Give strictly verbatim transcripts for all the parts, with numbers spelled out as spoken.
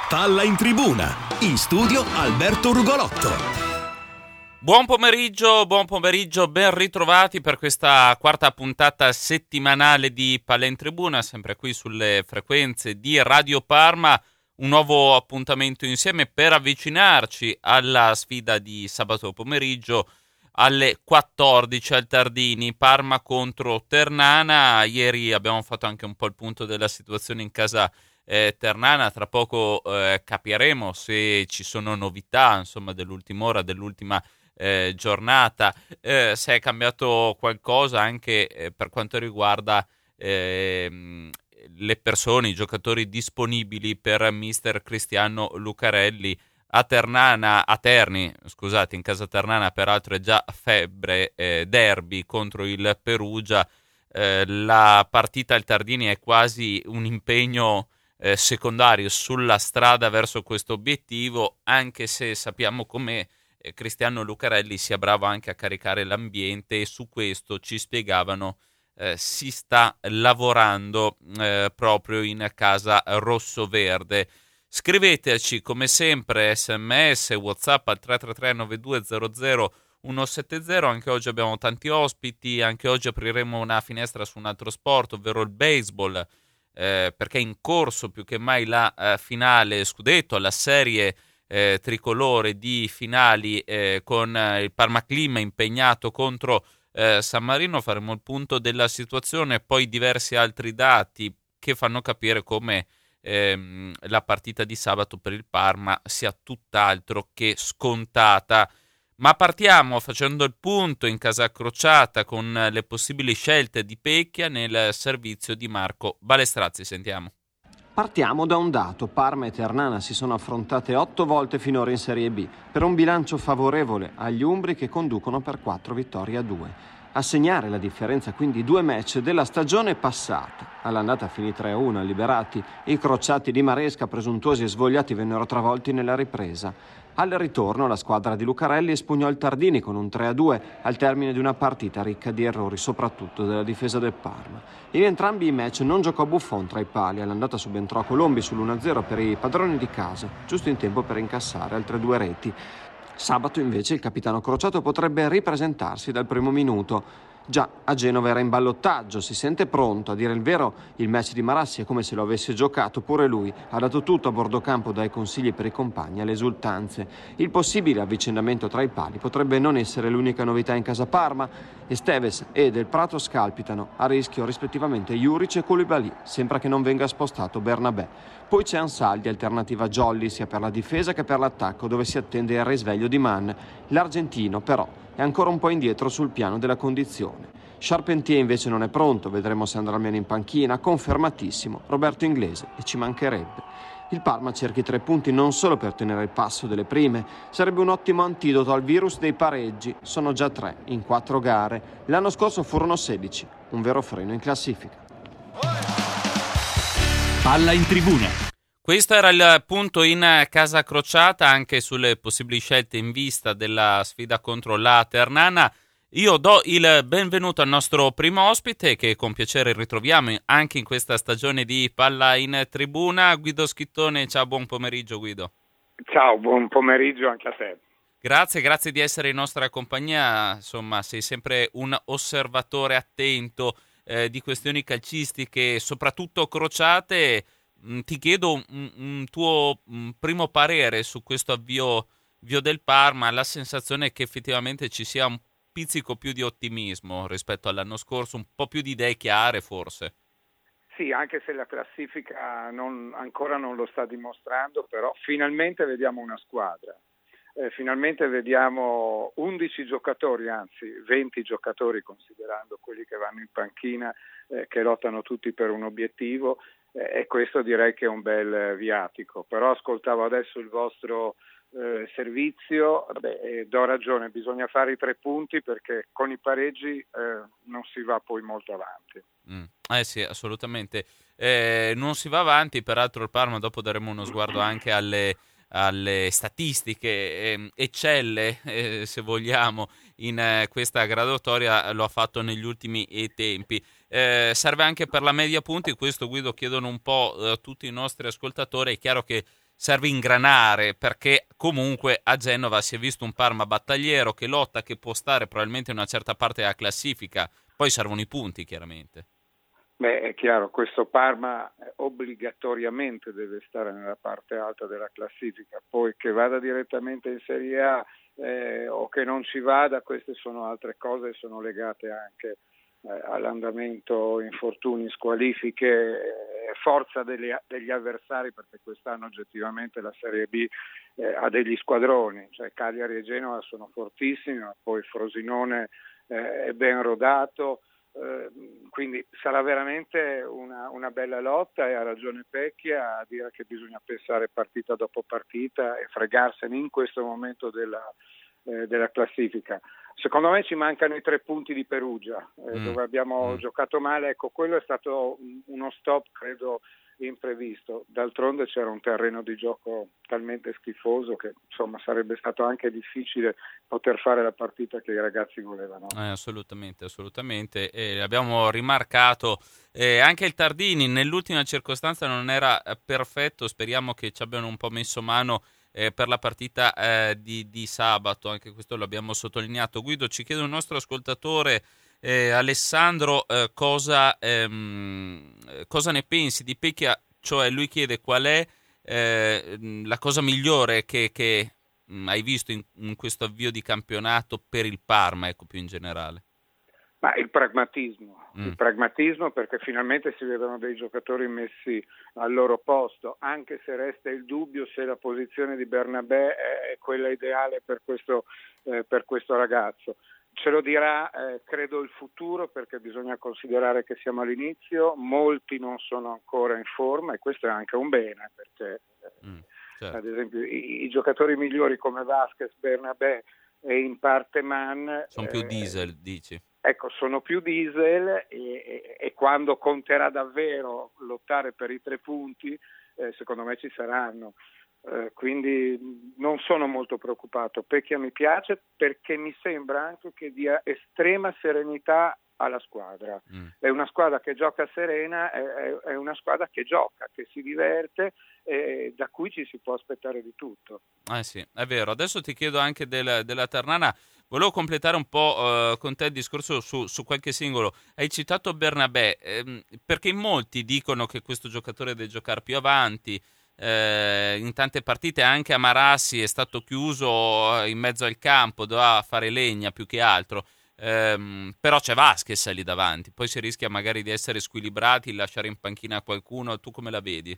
Palla in tribuna, in studio Alberto Rugolotto. Buon pomeriggio, buon pomeriggio, ben ritrovati per questa quarta puntata settimanale di Palla in Tribuna, sempre qui sulle frequenze di Radio Parma. Un nuovo appuntamento insieme per avvicinarci alla sfida di sabato pomeriggio alle quattordici al Tardini, Parma contro Ternana. Ieri abbiamo fatto anche un po' il punto della situazione in casa eh, Ternana, tra poco eh, capiremo se ci sono novità, insomma, dell'ultima ora, dell'ultima eh, giornata, eh, se è cambiato qualcosa anche eh, per quanto riguarda eh, le persone, i giocatori disponibili per mister Cristiano Lucarelli. A Ternana, a Terni, scusate, in casa Ternana peraltro è già febbre, eh, derby contro il Perugia. Eh, la partita al Tardini è quasi un impegno eh, secondario sulla strada verso questo obiettivo, anche se sappiamo come eh, Cristiano Lucarelli sia bravo anche a caricare l'ambiente, e su questo ci spiegavano eh, si sta lavorando eh, proprio in casa rossoverde. Scriveteci come sempre sms, whatsapp al tre tre tre nove due zero zero uno sette zero. Anche oggi abbiamo tanti ospiti, anche oggi apriremo una finestra su un altro sport, ovvero il baseball, eh, perché è in corso più che mai la eh, finale scudetto, la serie eh, tricolore di finali eh, con eh, il Parma Clima impegnato contro eh, San Marino. Faremo il punto della situazione, poi diversi altri dati che fanno capire come Ehm, la partita di sabato per il Parma sia tutt'altro che scontata. Ma partiamo facendo il punto in casa Crociata con le possibili scelte di Pecchia nel servizio di Marco Balestrazzi. Sentiamo. Partiamo da un dato: Parma e Ternana si sono affrontate otto volte finora in Serie B, per un bilancio favorevole agli umbri che conducono per quattro vittorie a due. A segnare la differenza quindi due match della stagione passata. All'andata finì tre a uno, liberati, i crociati di Maresca, presuntuosi e svogliati, vennero travolti nella ripresa. Al ritorno la squadra di Lucarelli espugnò il Tardini con un tre a due al termine di una partita ricca di errori, soprattutto della difesa del Parma. In entrambi i match non giocò Buffon tra i pali. All'andata subentrò Colombi sull'uno a zero per i padroni di casa, giusto in tempo per incassare altre due reti. Sabato invece il capitano Crociato potrebbe ripresentarsi dal primo minuto. Già a Genova era in ballottaggio, si sente pronto. A dire il vero, il match di Marassi è come se lo avesse giocato pure lui. Ha dato tutto a bordo campo, dai consigli per i compagni alle esultanze. Il possibile avvicendamento tra i pali potrebbe non essere l'unica novità in casa Parma. Esteves e Del Prato scalpitano, a rischio rispettivamente Juric e Koulibaly. Sembra che non venga spostato Bernabé. Poi c'è Ansaldi, alternativa Jolly sia per la difesa che per l'attacco, dove si attende il risveglio di Mann. L'argentino però è ancora un po' indietro sul piano della condizione. Charpentier invece non è pronto, vedremo se andrà almeno in panchina. Confermatissimo Roberto Inglese, e ci mancherebbe. Il Parma cerca i tre punti non solo per tenere il passo delle prime, sarebbe un ottimo antidoto al virus dei pareggi. Sono già tre in quattro gare, l'anno scorso furono sedici, un vero freno in classifica. Palla in tribuna. Questo era il punto in casa Crociata, anche sulle possibili scelte in vista della sfida contro la Ternana. Io do il benvenuto al nostro primo ospite, che con piacere ritroviamo anche in questa stagione di Palla in Tribuna, Guido Schittone. Ciao, buon pomeriggio Guido. Ciao, buon pomeriggio anche a te. Grazie, grazie di essere in nostra compagnia. Insomma, sei sempre un osservatore attento eh, di questioni calcistiche, soprattutto crociate. Ti chiedo un, un tuo un primo parere su questo avvio, avvio del Parma. La sensazione è che effettivamente ci sia un pizzico più di ottimismo rispetto all'anno scorso, un po' più di idee chiare forse. Sì, anche se la classifica non, ancora non lo sta dimostrando, però finalmente vediamo una squadra. Eh, finalmente vediamo undici giocatori, anzi venti giocatori, considerando quelli che vanno in panchina, eh, che lottano tutti per un obiettivo. E questo direi che è un bel viatico. Però ascoltavo adesso il vostro eh, servizio, beh, do ragione, bisogna fare i tre punti, perché con i pareggi eh, non si va poi molto avanti. Mm. Eh sì, assolutamente. Eh, non si va avanti, peraltro il Parma, dopo daremo uno sguardo anche alle, alle statistiche, eh, eccelle, eh, se vogliamo, in eh, questa graduatoria, lo ha fatto negli ultimi eh, tempi. Eh, serve anche per la media punti, questo Guido chiedono un po' eh, tutti i nostri ascoltatori. È chiaro che serve ingranare, perché comunque a Genova si è visto un Parma battagliero che lotta, che può stare probabilmente in una certa parte della classifica, poi servono i punti chiaramente. Beh, è chiaro, questo Parma obbligatoriamente deve stare nella parte alta della classifica, poi che vada direttamente in Serie A eh, o che non ci vada, queste sono altre cose, sono legate anche eh, all'andamento, infortuni, squalifiche, eh, forza degli, degli avversari, perché quest'anno oggettivamente la Serie B eh, ha degli squadroni, cioè Cagliari e Genova sono fortissimi, ma poi Frosinone eh, è ben rodato. Uh, quindi sarà veramente una, una bella lotta, e ha ragione Pecchia a dire che bisogna pensare partita dopo partita e fregarsene in questo momento della, eh, della classifica. Secondo me ci mancano i tre punti di Perugia, eh, mm. dove abbiamo mm. giocato male. Ecco, quello è stato uno stop, credo, imprevisto. D'altronde c'era un terreno di gioco talmente schifoso che insomma sarebbe stato anche difficile poter fare la partita che i ragazzi volevano. Eh, assolutamente, assolutamente. E abbiamo rimarcato eh, anche il Tardini nell'ultima circostanza non era eh, perfetto, speriamo che ci abbiano un po' messo mano eh, per la partita eh, di, di sabato, anche questo l'abbiamo sottolineato. Guido, ci chiede un nostro ascoltatore Eh, Alessandro, eh, cosa, ehm, cosa ne pensi di Pecchia? Cioè lui chiede qual è eh, la cosa migliore che, che mh, hai visto in, in questo avvio di campionato per il Parma, ecco, più in generale. Ma il pragmatismo, Mm. il pragmatismo perché finalmente si vedono dei giocatori messi al loro posto, anche se resta il dubbio se la posizione di Bernabé è quella ideale per questo, eh, per questo ragazzo. Ce lo dirà, eh, credo, il futuro, perché bisogna considerare che siamo all'inizio, molti non sono ancora in forma e questo è anche un bene, perché eh, Mm, certo. ad esempio i, i giocatori migliori come Vasquez, Bernabé e in parte Mann Sono più eh, diesel, dici? Ecco, sono più diesel e, e, e quando conterà davvero lottare per i tre punti, eh, secondo me ci saranno. Eh, quindi non sono molto preoccupato. Pecchia mi piace perché mi sembra anche che dia estrema serenità alla squadra. Mm. È una squadra che gioca serena, è, è una squadra che gioca, che si diverte e da cui ci si può aspettare di tutto. Eh sì, è vero. Adesso ti chiedo anche del, della Ternana. Volevo completare un po' uh, con te il discorso su, su qualche singolo. Hai citato Bernabé, ehm, perché in molti dicono che questo giocatore deve giocare più avanti. Eh, in tante partite anche Amarassi è stato chiuso in mezzo al campo, doveva fare legna più che altro. Eh, però c'è Vasquez lì davanti, poi si rischia magari di essere squilibrati, lasciare in panchina qualcuno. Tu come la vedi?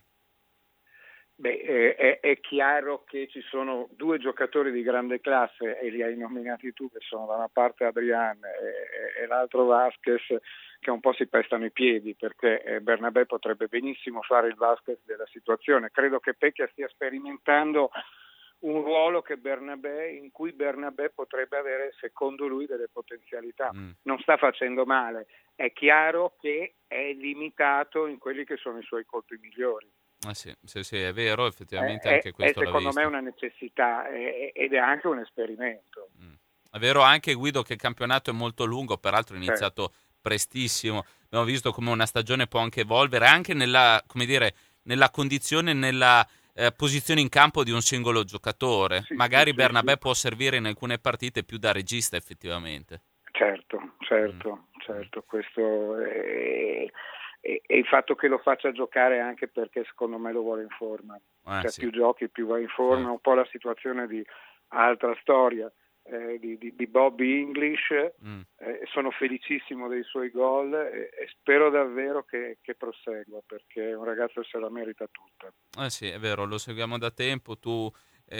Beh, è, è chiaro che ci sono due giocatori di grande classe e li hai nominati tu, che sono da una parte Adrian e, e l'altro Vasquez, che un po' si pestano i piedi, perché Bernabé potrebbe benissimo fare il Vasquez della situazione. Credo che Pecchia stia sperimentando un ruolo che Bernabé, in cui Bernabé potrebbe avere, secondo lui, delle potenzialità. Mm. Non sta facendo male, è chiaro che è limitato in quelli che sono i suoi colpi migliori. Ah sì, sì, sì, è vero, effettivamente è, anche questo è secondo l'ho me visto. Una necessità è, ed è anche un esperimento. Mm. È vero anche, Guido, che il campionato è molto lungo, peraltro è iniziato certo. prestissimo. Abbiamo visto come una stagione può anche evolvere anche nella, come dire, nella condizione, nella eh, posizione in campo di un singolo giocatore. Sì, Magari sì, Bernabé sì. può servire in alcune partite più da regista, effettivamente. Certo, certo, mm. certo, questo è... E, e il fatto che lo faccia giocare anche perché secondo me lo vuole in forma, eh, cioè sì. più giochi più va in forma, sì. Un po' la situazione di altra storia eh, di, di, di Bobby English, mm. eh, sono felicissimo dei suoi gol e, e spero davvero che, che prosegua, perché un ragazzo se la merita tutta. Eh sì, è vero, lo seguiamo da tempo, tu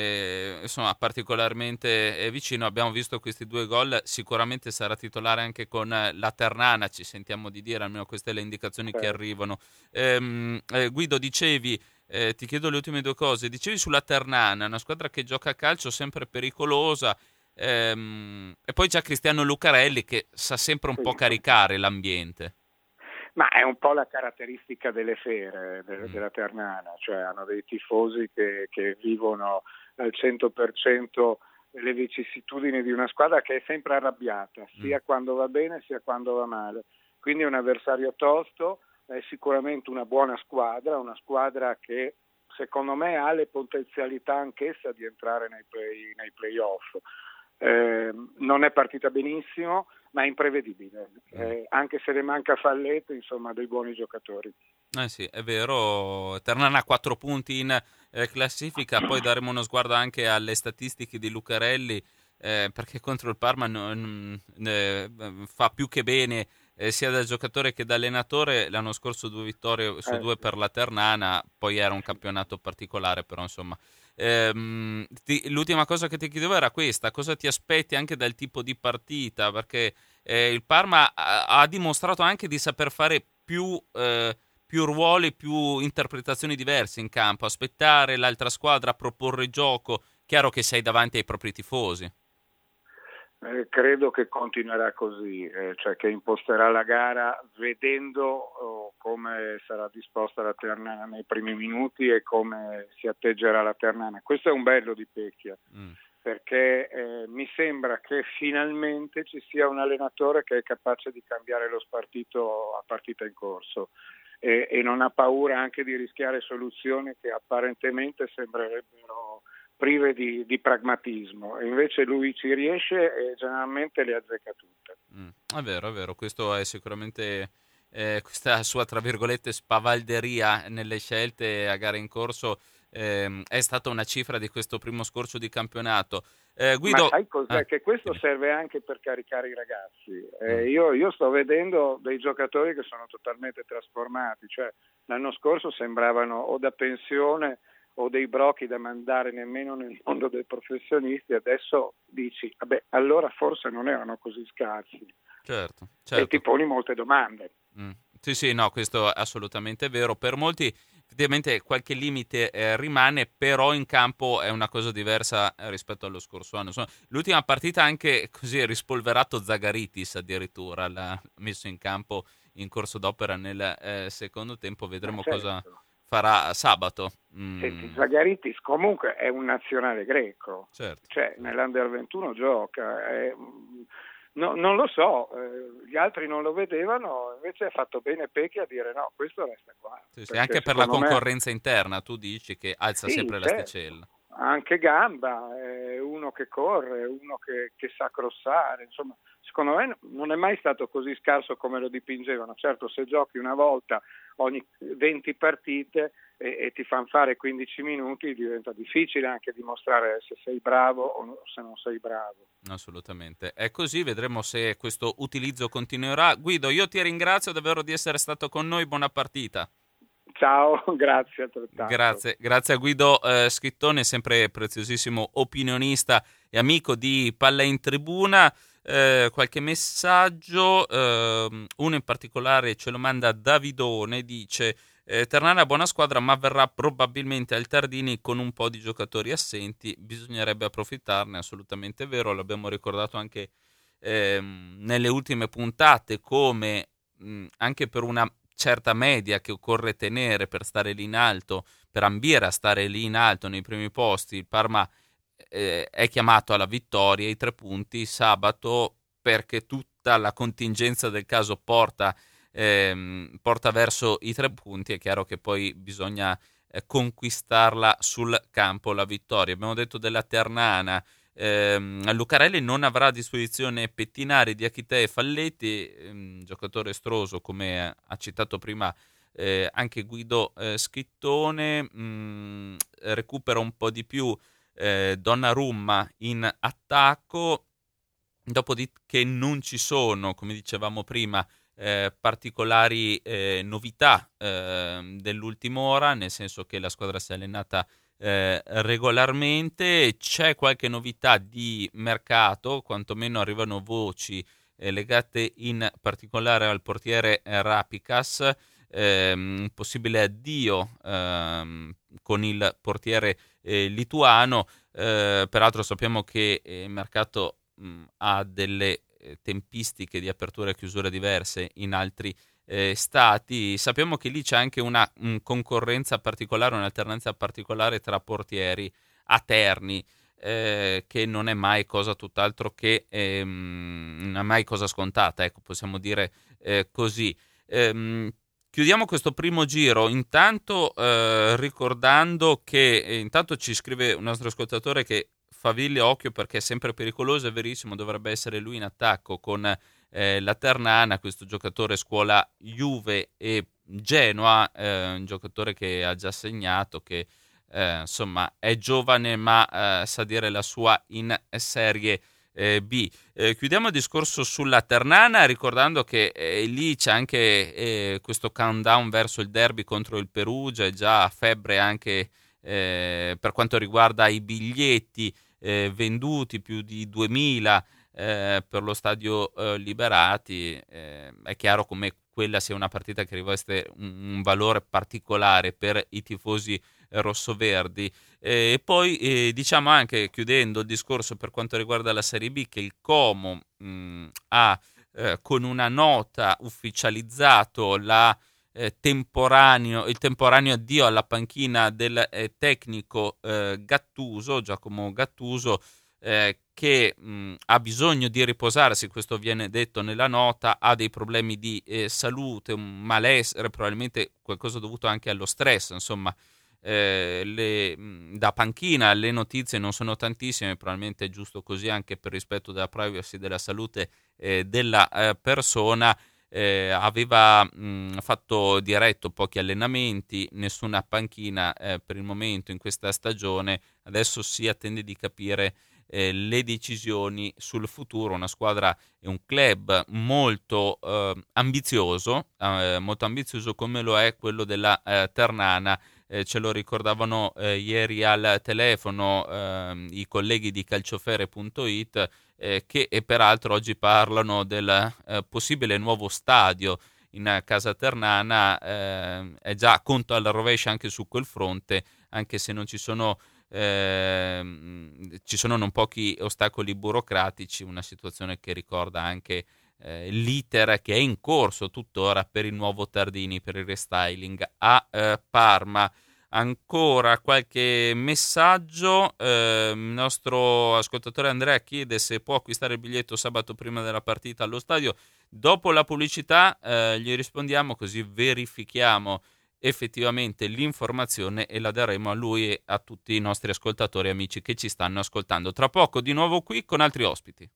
eh, insomma particolarmente vicino, abbiamo visto questi due gol, sicuramente sarà titolare anche con la Ternana, ci sentiamo di dire, almeno queste le indicazioni certo. che arrivano. Ehm, eh, Guido, dicevi, eh, ti chiedo le ultime due cose, dicevi sulla Ternana, una squadra che gioca a calcio sempre pericolosa, ehm, e poi c'è Cristiano Lucarelli che sa sempre un sì. po' caricare l'ambiente. Ma è un po' la caratteristica delle fere de- della Ternana, cioè hanno dei tifosi che, che vivono al cento per cento le vicissitudini di una squadra che è sempre arrabbiata, sia mm. quando va bene sia quando va male. Quindi è un avversario tosto, è sicuramente una buona squadra, una squadra che secondo me ha le potenzialità anch'essa di entrare nei, play, nei playoff. Eh, non è partita benissimo, ma è imprevedibile, eh, anche se le manca Falletto, insomma, dei buoni giocatori. Eh sì, è vero, Ternana ha quattro punti in eh, classifica, poi daremo uno sguardo anche alle statistiche di Lucarelli, eh, perché contro il Parma non, eh, fa più che bene, eh, sia da giocatore che da allenatore. L'anno scorso due vittorie su Eh. due per la Ternana, poi era un campionato particolare, però insomma. Ehm, ti, l'ultima cosa che ti chiedevo era questa: cosa ti aspetti anche dal tipo di partita? Perché eh, il Parma ha, ha dimostrato anche di saper fare più, eh, più ruoli, più interpretazioni diverse in campo, aspettare l'altra squadra, proporre gioco. Chiaro che sei davanti ai propri tifosi. Eh, credo che continuerà così, eh, cioè che imposterà la gara vedendo oh, come sarà disposta la Ternana nei primi minuti e come si atteggerà la Ternana. Questo è un bello di Pecchia, mm. perché eh, mi sembra che finalmente ci sia un allenatore che è capace di cambiare lo spartito a partita in corso e, e non ha paura anche di rischiare soluzioni che apparentemente sembrerebbero prive di, di pragmatismo, e invece lui ci riesce e generalmente le azzecca tutte. Mm, è vero, è vero, questo è sicuramente eh, questa sua, tra virgolette, spavalderia nelle scelte a gare in corso eh, è stata una cifra di questo primo scorcio di campionato. Eh, Guido... Ma sai cos'è? Ah, che questo sì. serve anche per caricare i ragazzi. Eh, mm. io, io sto vedendo dei giocatori che sono totalmente trasformati, cioè l'anno scorso sembravano o da pensione o dei brocchi da mandare nemmeno nel mondo dei professionisti. Adesso dici, vabbè, allora forse non erano così scarsi. Certo, certo. E ti poni molte domande. Mm. Sì, sì, no, questo è assolutamente vero. Per molti effettivamente qualche limite eh, rimane, però in campo è una cosa diversa eh, rispetto allo scorso anno. Insomma, l'ultima partita anche così rispolverato Zagaritis addirittura, l'ha messo in campo in corso d'opera nel eh, secondo tempo. Vedremo certo. cosa farà sabato. Mm. Senti, Zagaritis comunque è un nazionale greco, certo. cioè nell'Under ventuno gioca, è, no, non lo so, eh, gli altri non lo vedevano, invece ha fatto bene Pecchi a dire no, questo resta qua. Sì, sì, anche per la concorrenza me... interna, tu dici che alza sì, sempre certo. l'asticella. Anche gamba, è uno che corre, uno che, che sa crossare, insomma, secondo me non è mai stato così scarso come lo dipingevano. Certo, se giochi una volta ogni venti partite e, e ti fanno fare quindici minuti, diventa difficile anche dimostrare se sei bravo o se non sei bravo. Assolutamente, è così, vedremo se questo utilizzo continuerà. Guido, io ti ringrazio davvero di essere stato con noi, buona partita. Ciao, grazie altrettanto. Grazie, grazie a Guido eh, Schittone, sempre preziosissimo opinionista e amico di Palla in Tribuna. Eh, qualche messaggio, eh, uno in particolare ce lo manda Davidone, dice eh, Ternana buona squadra ma verrà probabilmente al Tardini con un po' di giocatori assenti, bisognerebbe approfittarne, assolutamente vero, l'abbiamo ricordato anche eh, nelle ultime puntate come mh, anche per una certa media che occorre tenere per stare lì in alto, per ambire a stare lì in alto nei primi posti, il Parma eh, è chiamato alla vittoria, i tre punti sabato, perché tutta la contingenza del caso porta, ehm, porta verso i tre punti. È chiaro che poi bisogna eh, conquistarla sul campo la vittoria. Abbiamo detto della Ternana, ehm, Lucarelli non avrà a disposizione Pettinari, Diachité e Falletti, ehm, giocatore estroso come ha citato prima eh, anche Guido eh, Schittone, mh, recupera un po' di più eh, Donnarumma in attacco, dopodiché non ci sono, come dicevamo prima, eh, particolari eh, novità eh, dell'ultima ora, nel senso che la squadra si è allenata Eh, regolarmente. C'è qualche novità di mercato, quantomeno arrivano voci eh, legate in particolare al portiere eh, Rapicas, ehm, un possibile addio ehm, con il portiere eh, lituano. Eh, peraltro sappiamo che eh, il mercato mh, ha delle eh, tempistiche di apertura e chiusura diverse in altri Eh, stati. Sappiamo che lì c'è anche una un concorrenza particolare, un'alternanza particolare tra portieri a Terni, eh, che non è mai cosa tutt'altro che ehm, non è mai cosa scontata, ecco, possiamo dire eh, così. Ehm, chiudiamo questo primo giro intanto eh, ricordando che eh, intanto ci scrive un nostro ascoltatore che Faville occhio perché è sempre pericoloso, è verissimo, dovrebbe essere lui in attacco con eh, la Ternana, questo giocatore scuola Juve e Genoa, eh, un giocatore che ha già segnato, che eh, insomma è giovane ma eh, sa dire la sua in Serie eh, B. Eh, chiudiamo il discorso sulla Ternana ricordando che eh, lì c'è anche eh, questo countdown verso il derby contro il Perugia, è già a febbre anche eh, per quanto riguarda i biglietti eh, venduti, più di duemila eh, per lo stadio eh, Liberati. Eh, è chiaro come quella sia una partita che riveste un, un valore particolare per i tifosi eh, rossoverdi. Eh, e poi eh, diciamo anche, chiudendo il discorso per quanto riguarda la Serie B, che il Como mh, ha eh, con una nota ufficializzato la Eh, temporaneo, il temporaneo addio alla panchina del eh, tecnico eh, Gattuso, Giacomo Gattuso, eh, che mh, ha bisogno di riposarsi, questo viene detto nella nota, ha dei problemi di eh, salute, un malessere, probabilmente qualcosa dovuto anche allo stress, insomma. Eh, le, mh, da panchina le notizie non sono tantissime, probabilmente è giusto così anche per rispetto della privacy della salute eh, della eh, persona. Eh, aveva mh, fatto diretto pochi allenamenti, nessuna panchina eh, per il momento in questa stagione. Adesso si attende di capire eh, le decisioni sul futuro. Una squadra e un club molto eh, ambizioso, eh, molto ambizioso come lo è quello della eh, Ternana. Eh, ce lo ricordavano eh, ieri al telefono eh, i colleghi di calciofere punto it, eh, che e peraltro oggi parlano del eh, possibile nuovo stadio in casa Ternana. Eh, è già conto alla rovescia anche su quel fronte, anche se non ci sono eh, ci sono non pochi ostacoli burocratici, una situazione che ricorda anche eh, l'iter che è in corso tuttora per il nuovo Tardini, per il restyling a eh, Parma. Ancora qualche messaggio. Eh, il nostro ascoltatore Andrea chiede se può acquistare il biglietto sabato prima della partita allo stadio. Dopo la pubblicità eh, gli rispondiamo, così verifichiamo effettivamente l'informazione e la daremo a lui e a tutti i nostri ascoltatori e amici che ci stanno ascoltando. Tra poco di nuovo qui con altri ospiti.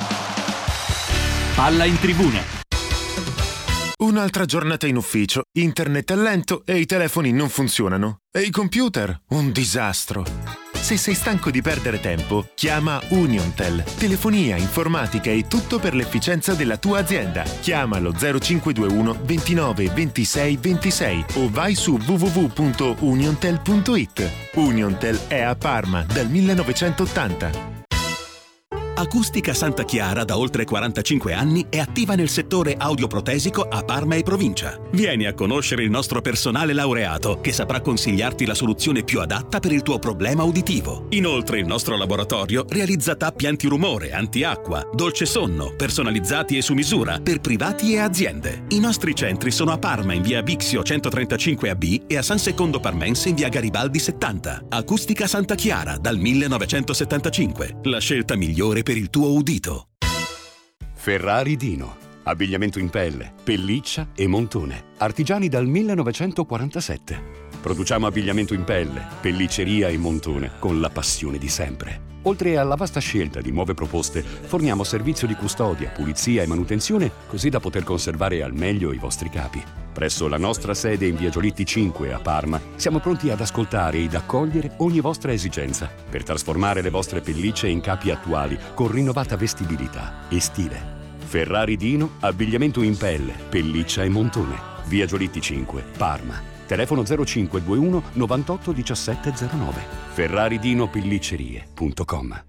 Palla in tribuna. Un'altra giornata in ufficio, internet è lento e i telefoni non funzionano. E i computer? Un disastro. Se sei stanco di perdere tempo, chiama Uniontel. Telefonia, informatica e tutto per l'efficienza della tua azienda. Chiama allo zero cinque due uno ventinove ventisei ventisei o vai su w w w punto uniontel punto it. Uniontel è a Parma dal millenovecentottanta. Acustica Santa Chiara da oltre quarantacinque anni è attiva nel settore audioprotesico a Parma e provincia. Vieni a conoscere il nostro personale laureato che saprà consigliarti la soluzione più adatta per il tuo problema uditivo. Inoltre il nostro laboratorio realizza tappi antirumore, antiacqua, dolce sonno, personalizzati e su misura per privati e aziende. I nostri centri sono a Parma in via Bixio centotrentacinque A B e a San Secondo Parmense in via Garibaldi settanta. Acustica Santa Chiara dal millenovecentosettantacinque. La scelta migliore per il tuo udito. Ferrari Dino. Abbigliamento in pelle, pelliccia e montone. Artigiani dal millenovecentoquarantasette. Produciamo abbigliamento in pelle, pellicceria e montone con la passione di sempre. Oltre alla vasta scelta di nuove proposte, forniamo servizio di custodia, pulizia e manutenzione così da poter conservare al meglio i vostri capi. Presso la nostra sede in via Giolitti cinque a Parma siamo pronti ad ascoltare ed accogliere ogni vostra esigenza per trasformare le vostre pellicce in capi attuali con rinnovata vestibilità e stile. Ferrari Dino, abbigliamento in pelle, pelliccia e montone. Via Giolitti cinque, Parma. Telefono zero cinque due uno novantotto diciassette zero nove. ferraridino pelliccerie punto com.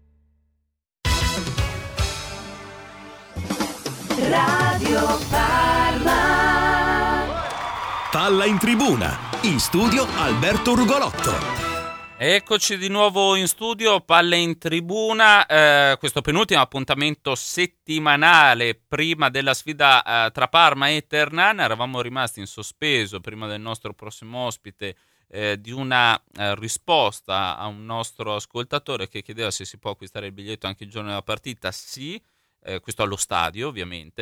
Radio Parma. Palla in tribuna. In studio Alberto Rugolotto. Eccoci di nuovo in studio, Palle in tribuna, eh, questo penultimo appuntamento settimanale prima della sfida eh, tra Parma e Ternana. Eravamo rimasti in sospeso prima del nostro prossimo ospite eh, di una eh, risposta a un nostro ascoltatore che chiedeva se si può acquistare il biglietto anche il giorno della partita. Sì, eh, questo allo stadio ovviamente.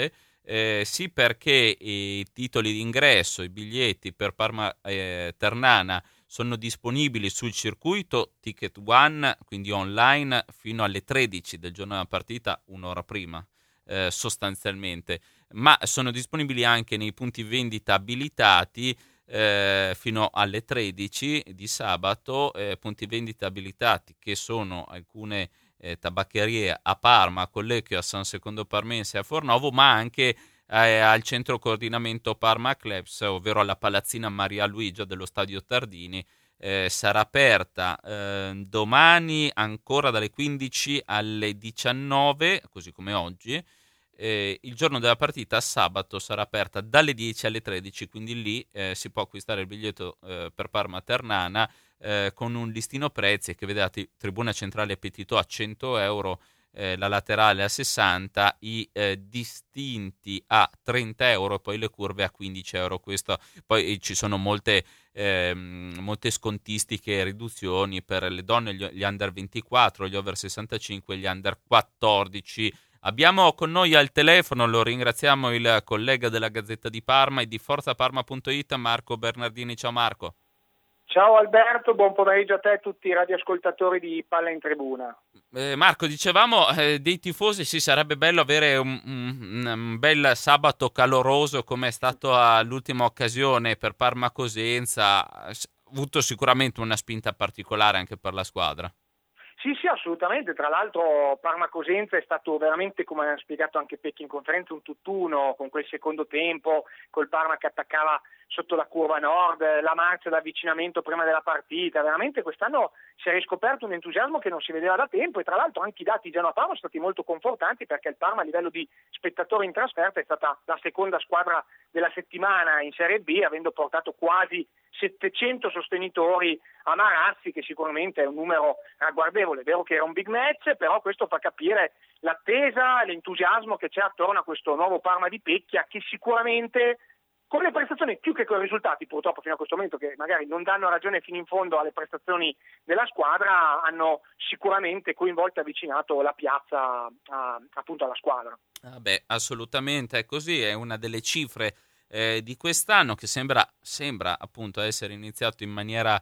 Eh, sì, perché i titoli d'ingresso, i biglietti per Parma eh, Ternana sono disponibili sul circuito Ticket One, quindi online, fino alle tredici del giorno della partita, un'ora prima eh, sostanzialmente, ma sono disponibili anche nei punti vendita abilitati eh, fino alle tredici di sabato, eh, punti vendita abilitati che sono alcune eh, tabaccherie a Parma, a Collecchio, a San Secondo Parmense e a Fornovo, ma anche eh, al centro coordinamento Parma Clubs, ovvero alla Palazzina Maria Luigia dello Stadio Tardini. Eh, sarà aperta eh, domani ancora dalle quindici alle diciannove, così come oggi. Eh, il giorno della partita, sabato, sarà aperta dalle dieci alle tredici, quindi lì eh, si può acquistare il biglietto eh, per Parma Ternana eh, con un listino prezzi che vedete: tribuna centrale appetito a cento euro, eh, la laterale a sessanta, i eh, distinti a trenta euro, poi le curve a quindici euro. Questo, poi eh, ci sono molte eh, molte scontistiche e riduzioni per le donne, gli, gli under ventiquattro, gli over sessantacinque e gli under quattordici. Abbiamo con noi al telefono, lo ringraziamo, il collega della Gazzetta di Parma e di forzaparma punto it, Marco Bernardini. Ciao Marco. Ciao Alberto, buon pomeriggio a te e a tutti i radioascoltatori di Palla in Tribuna. Eh, Marco, dicevamo eh, dei tifosi, sì, sarebbe bello avere un, un, un bel sabato caloroso come è stato all'ultima occasione per Parma Cosenza. Ha avuto sicuramente una spinta particolare anche per la squadra. Sì, sì, assolutamente. Tra l'altro Parma Cosenza è stato veramente, come ha spiegato anche Pecchi in conferenza, un tutt'uno con quel secondo tempo, col Parma che attaccava sotto la curva nord, la marcia d'avvicinamento prima della partita. Veramente quest'anno si è riscoperto un entusiasmo che non si vedeva da tempo, e tra l'altro anche i dati Genoa-Parma sono stati molto confortanti, perché il Parma a livello di spettatori in trasferta è stata la seconda squadra della settimana in Serie B, avendo portato quasi settecento sostenitori a Marassi, che sicuramente è un numero ragguardevole. È vero che era un big match, però questo fa capire l'attesa, l'entusiasmo che c'è attorno a questo nuovo Parma di Pecchia, che sicuramente, con le prestazioni più che con i risultati, purtroppo fino a questo momento, che magari non danno ragione fino in fondo alle prestazioni della squadra, hanno sicuramente coinvolto e avvicinato la piazza a, appunto alla squadra. Ah beh, assolutamente è così, è una delle cifre eh, di quest'anno che sembra, sembra appunto essere iniziato in maniera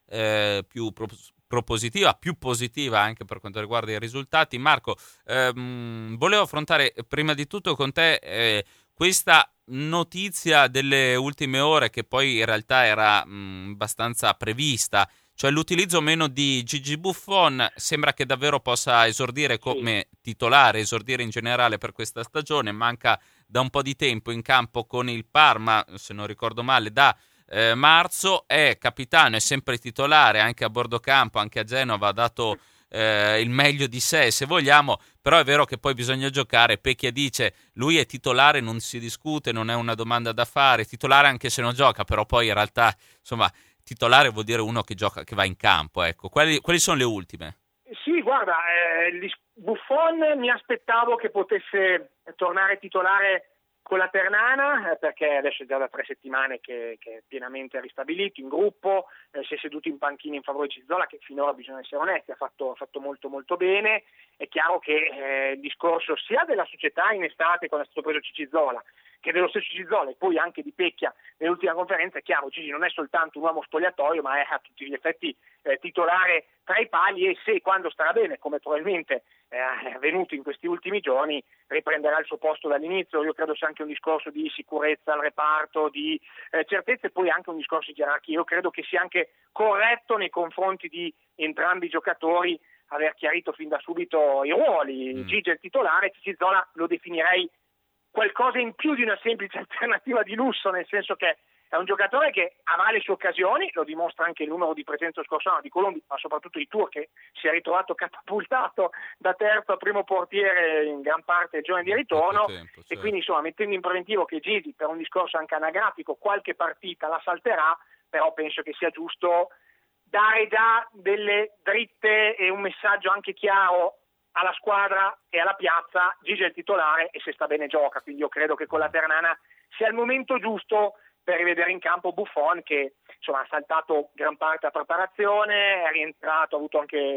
eh, più pro- propositiva, più positiva anche per quanto riguarda i risultati. Marco, ehm, volevo affrontare prima di tutto con te eh, questa notizia delle ultime ore, che poi in realtà era mh, abbastanza prevista, cioè l'utilizzo o meno di Gigi Buffon. Sembra che davvero possa esordire come titolare, esordire in generale per questa stagione. Manca da un po' di tempo in campo con il Parma, se non ricordo male, da eh, marzo. È capitano, è sempre titolare anche a bordo campo, anche a Genova ha dato eh, il meglio di sé, se vogliamo, però è vero che poi bisogna giocare. Pecchia dice lui è titolare, non si discute, non è una domanda da fare, titolare anche se non gioca, però poi in realtà insomma titolare vuol dire uno che gioca, che va in campo, ecco. Quali, quali sono le ultime? Sì, guarda, eh, Buffon mi aspettavo che potesse tornare titolare con la Ternana, eh, perché adesso è già da tre settimane che, che è pienamente ristabilito in gruppo, eh, si è seduto in panchina in favore di Cizzola, che finora, bisogna essere onesti, ha fatto, ha fatto molto molto bene. È chiaro che eh, il discorso sia della società in estate, quando è stato preso Cizzola, che dello stesso Cizzola e poi anche di Pecchia nell'ultima conferenza, è chiaro, Gigi non è soltanto un uomo spogliatoio, ma è a tutti gli effetti eh, titolare tra i pali, e se quando starà bene, come probabilmente eh, è avvenuto in questi ultimi giorni, riprenderà il suo posto dall'inizio. Io credo sia anche un discorso di sicurezza al reparto, di eh, certezza, e poi anche un discorso di gerarchia. Io credo che sia anche corretto nei confronti di entrambi i giocatori aver chiarito fin da subito i ruoli. Mm. Gigi è il titolare, Cizzola lo definirei qualcosa in più di una semplice alternativa di lusso, nel senso che è un giocatore che avrà le sue occasioni, lo dimostra anche il numero di presenze scorso anno di Colombi, ma soprattutto di Tour, che si è ritrovato catapultato da terzo a primo portiere in gran parte del giorno di ritorno, tempo, e sì. Quindi insomma, mettendo in preventivo che Gigi, per un discorso anche anagrafico, qualche partita la salterà, però penso che sia giusto dare già delle dritte e un messaggio anche chiaro alla squadra e alla piazza. Gigi è il titolare e se sta bene gioca, quindi io credo che con la Ternana sia il momento giusto per rivedere in campo Buffon, che insomma ha saltato gran parte della preparazione, è rientrato, ha avuto anche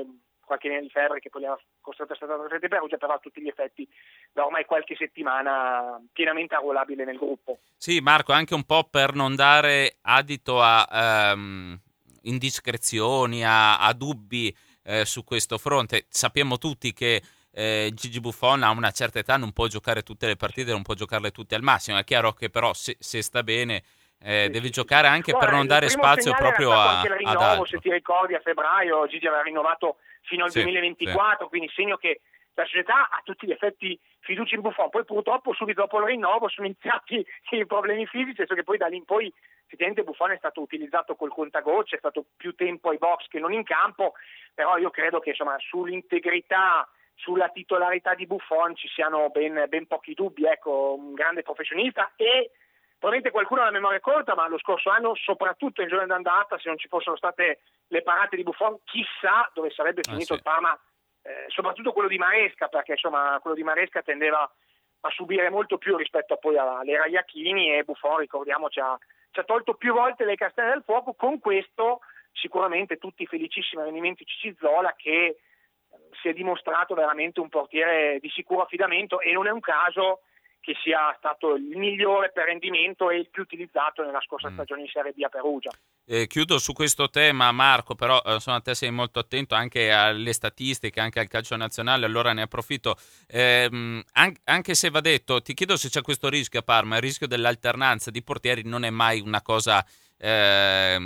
qualche linea di febbre che poi li ha costretto a stare a trasferire Perugia, però a tutti gli effetti da ormai qualche settimana pienamente arruolabile nel gruppo. Sì, Marco, anche un po' per non dare adito a um, indiscrezioni, a, a dubbi eh, su questo fronte. Sappiamo tutti che eh, Gigi Buffon a una certa età non può giocare tutte le partite, non può giocarle tutte al massimo. È chiaro che però se, se sta bene eh, sì, deve sì, giocare anche sì. per non dare spazio proprio a, anche il rinnovo, ad altro. Se ti ricordi, a febbraio Gigi aveva rinnovato fino al Sì, duemilaventiquattro, sì. quindi segno che la società ha a tutti gli effetti fiducia in Buffon. Poi purtroppo subito dopo il rinnovo sono iniziati i problemi fisici, so che poi da lì in poi effettivamente Buffon è stato utilizzato col contagocce, è stato più tempo ai box che non in campo, però io credo che insomma sull'integrità, sulla titolarità di Buffon ci siano ben, ben pochi dubbi. Ecco, un grande professionista e probabilmente qualcuno ha la memoria corta, ma lo scorso anno, soprattutto in giorno d'andata, se non ci fossero state le parate di Buffon, chissà dove sarebbe finito ah, sì. il Parma, eh, soprattutto quello di Maresca, perché insomma quello di Maresca tendeva a subire molto più rispetto a poi alle Raiachini, e Buffon, ricordiamo, ci ha, ci ha tolto più volte le castelle del fuoco. Con questo sicuramente tutti felicissimi avvenimenti Cicizzola, che si è dimostrato veramente un portiere di sicuro affidamento, e non è un caso che sia stato il migliore per rendimento e il più utilizzato nella scorsa stagione in Serie B a Perugia. Eh, chiudo su questo tema, Marco, però eh, insomma, te sei molto attento anche alle statistiche, anche al calcio nazionale, allora ne approfitto. Eh, an- anche se va detto, ti chiedo se c'è questo rischio a Parma, il rischio dell'alternanza di portieri non è mai una cosa eh,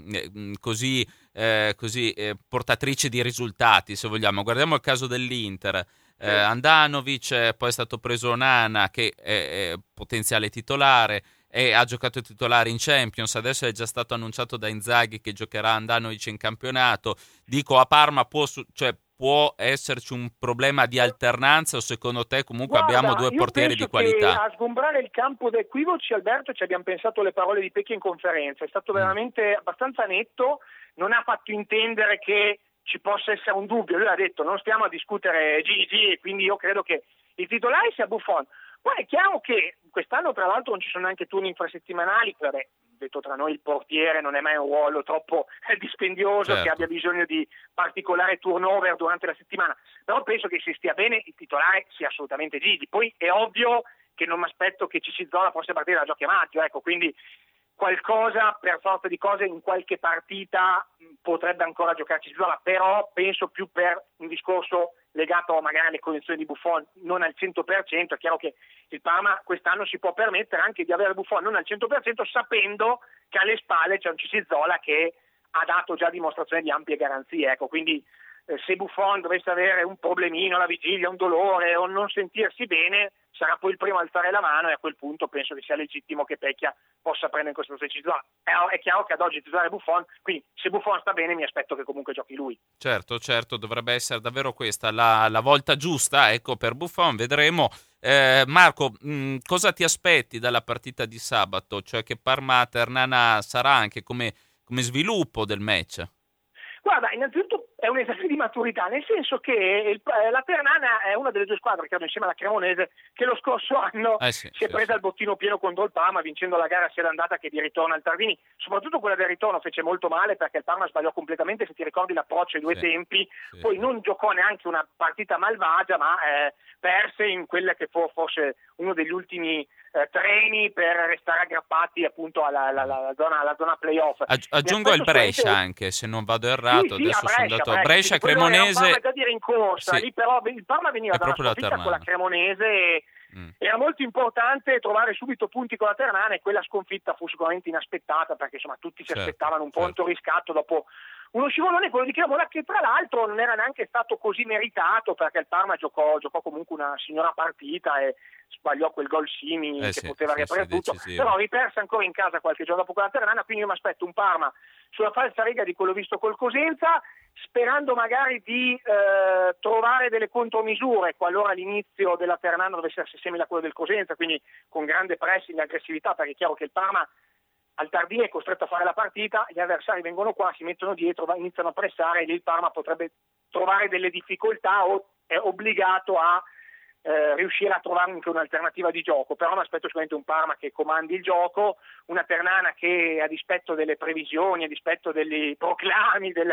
così, eh, così eh, portatrice di risultati, se vogliamo. Guardiamo il caso dell'Inter. Eh, Andanovic, eh, poi è stato preso Onana, che è, è potenziale titolare e ha giocato titolare in Champions. Adesso è già stato annunciato da Inzaghi che giocherà Andanovic in campionato. Dico, a Parma può, cioè, può esserci un problema di alternanza, o secondo te comunque Guarda, abbiamo due portieri di qualità? A sgombrare il campo da equivoci, Alberto, ci abbiamo pensato le parole di Pecchi in conferenza. È stato veramente mm. abbastanza netto, non ha fatto intendere che ci possa essere un dubbio. Lui ha detto non stiamo a discutere Gigi, e quindi io credo che il titolare sia Buffon. Poi è chiaro che quest'anno tra l'altro non ci sono neanche turni infrasettimanali, vabbè, detto tra noi il portiere non è mai un ruolo troppo dispendioso, certo, che abbia bisogno di particolare turnover durante la settimana, però penso che se stia bene il titolare sia assolutamente Gigi. Poi è ovvio che non mi aspetto che Cicizzola la prossima partita la giochi a maggio, ecco, quindi qualcosa per forza di cose in qualche partita potrebbe ancora giocarci Cicizzola, però penso più per un discorso legato magari alle condizioni di Buffon non al cento per cento. È chiaro che il Parma quest'anno si può permettere anche di avere Buffon non al cento per cento, sapendo che alle spalle c'è un Cicizzola che ha dato già dimostrazione di ampie garanzie, ecco, quindi eh, se Buffon dovesse avere un problemino alla vigilia, un dolore o non sentirsi bene, sarà poi il primo a alzare la mano, e a quel punto penso che sia legittimo che Pecchia possa prendere in considerazione Cicizzola. È, è chiaro che ad oggi titolare Buffon, quindi se Buffon sta bene mi aspetto che comunque giochi lui. Certo, certo, dovrebbe essere davvero questa la, la volta giusta, ecco, per Buffon, vedremo. Eh, Marco, mh, cosa ti aspetti dalla partita di sabato? Cioè, che Parma-Ternana sarà anche come, come sviluppo del match? Guarda, innanzitutto è un esame di maturità, nel senso che il, la Ternana è una delle due squadre che hanno insieme alla Cremonese, che lo scorso anno eh sì, si è sì, presa sì. il bottino pieno contro il Parma, vincendo la gara sia d'andata che di ritorno al Tardini. Soprattutto quella del ritorno fece molto male, perché il Parma sbagliò completamente, se ti ricordi l'approccio ai due sì, tempi, sì, poi sì. non giocò neanche una partita malvagia, ma eh, perse in quella che fu forse uno degli ultimi eh, treni per restare aggrappati appunto alla, alla, alla, zona, alla zona playoff. Aggi- aggiungo il Brescia anche, se non vado errato, sì, sì, adesso a Brescia, sono andato a Brescia, Brescia, quello era un Cremonese. Parma da dire in corsa, sì. lì però il Parma veniva È da una proprio la sconfitta con la Ternana. Cremonese e Mm. era molto importante trovare subito punti con la Ternana, e quella sconfitta fu sicuramente inaspettata, perché insomma tutti si Certo, aspettavano un pronto certo. riscatto dopo uno scivolone, quello di Cremona, che tra l'altro non era neanche stato così meritato, perché il Parma giocò, giocò comunque una signora partita e sbagliò quel gol Simi Eh che sì, poteva sì, riaprire sì, tutto, decisivo. però riperse ancora in casa qualche giorno dopo con la Ternana, quindi io mi aspetto un Parma sulla falsa riga di quello visto col Cosenza, sperando magari di eh, trovare delle contromisure qualora l'inizio della Ternana dovesse essere simile a quello del Cosenza, quindi con grande pressing e aggressività, perché è chiaro che il Parma al Tardini è costretto a fare la partita, gli avversari vengono qua, si mettono dietro, iniziano a pressare, e lì il Parma potrebbe trovare delle difficoltà o è obbligato a eh, riuscire a trovare anche un'alternativa di gioco. Però mi aspetto sicuramente un Parma che comandi il gioco, una Ternana che, a dispetto delle previsioni, a dispetto dei proclami del,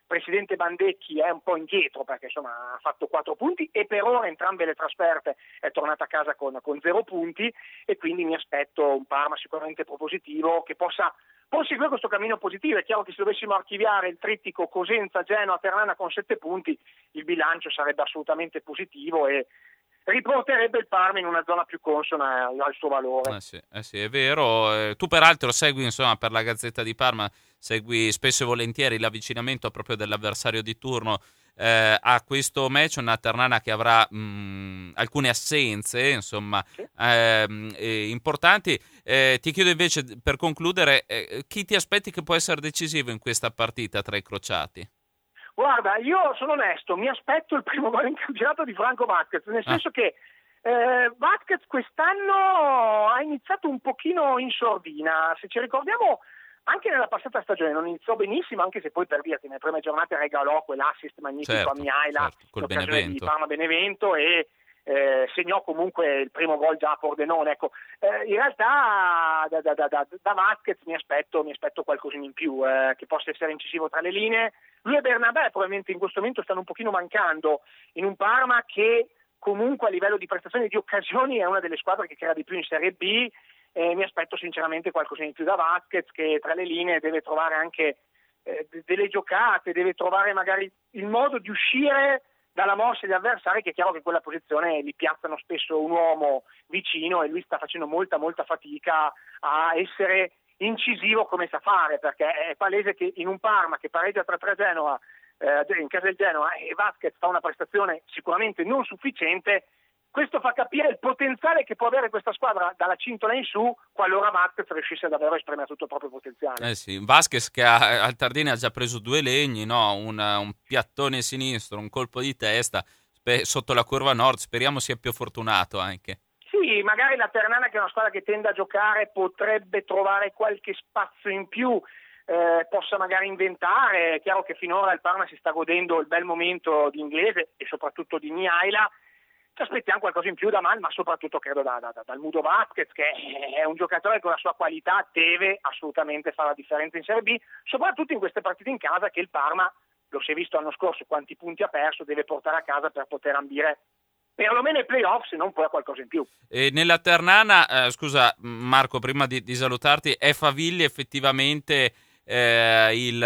presidente Bandecchi è un po' indietro perché insomma ha fatto quattro punti e per ora entrambe le trasferte è tornata a casa con, con zero punti, e quindi mi aspetto un Parma sicuramente propositivo che possa proseguire questo cammino positivo. È chiaro che se dovessimo archiviare il trittico Cosenza, Genoa, Ternana con sette punti, il bilancio sarebbe assolutamente positivo e riporterebbe il Parma in una zona più consona al suo valore. Eh sì, eh sì, è vero. Eh, tu peraltro segui, insomma, per la Gazzetta di Parma, segui spesso e volentieri l'avvicinamento proprio dell'avversario di turno eh, a questo match, una Ternana che avrà mh, alcune assenze, insomma, Sì. ehm, eh, importanti. Eh, ti chiedo invece, per concludere, eh, chi ti aspetti che può essere decisivo in questa partita tra i crociati? Guarda, io sono onesto, mi aspetto il primo gol in campionato di Franco Vázquez, nel senso ah. che eh, Vázquez quest'anno ha iniziato un pochino in sordina. Se ci ricordiamo, anche nella passata stagione non iniziò benissimo, anche se poi, per dirti, nelle prime giornate regalò quell'assist magnifico certo, a Mihaila, certo, col l'occasione Benevento. di Parma-Benevento, e eh, segnò comunque il primo gol già a Pordenone. Ecco, eh, in realtà da, da, da, da, da Vázquez mi aspetto, mi aspetto qualcosina in più, eh, che possa essere incisivo tra le linee. Lui e Bernabé probabilmente in questo momento stanno un pochino mancando in un Parma che comunque a livello di prestazioni e di occasioni è una delle squadre che crea di più in Serie B. Eh, mi aspetto sinceramente qualcosa in più da Vázquez, che tra le linee deve trovare anche eh, delle giocate, deve trovare magari il modo di uscire dalla morsa degli avversari, che è chiaro che in quella posizione li piazzano spesso un uomo vicino e lui sta facendo molta molta fatica a essere incisivo come sa fare, perché è palese che in un Parma che pareggia tre tre Genoa, eh, in casa del Genoa, e Vázquez fa una prestazione sicuramente non sufficiente. Questo fa capire il potenziale che può avere questa squadra dalla cintola in su, qualora Vázquez riuscisse davvero a esprimere tutto il proprio potenziale. Eh sì, Vázquez che ha, al Tardini ha già preso due legni, no? un, un piattone sinistro, un colpo di testa spe- sotto la curva nord, speriamo sia più fortunato anche. Sì, magari la Ternana, che è una squadra che tende a giocare, potrebbe trovare qualche spazio in più, eh, possa magari inventare. È chiaro che finora il Parma si sta godendo il bel momento di Inglese e soprattutto di Mihaila. Ci aspettiamo qualcosa in più da Mal, ma soprattutto credo da, da, da, dal Mudo Vázquez, che è un giocatore che con la sua qualità deve assolutamente fare la differenza in Serie B, soprattutto in queste partite in casa che il Parma, lo si è visto l'anno scorso quanti punti ha perso, deve portare a casa per poter ambire perlomeno ai playoff, se non poi a qualcosa in più. E nella Ternana, eh, scusa Marco, prima di, di salutarti, è Favilli effettivamente eh, il,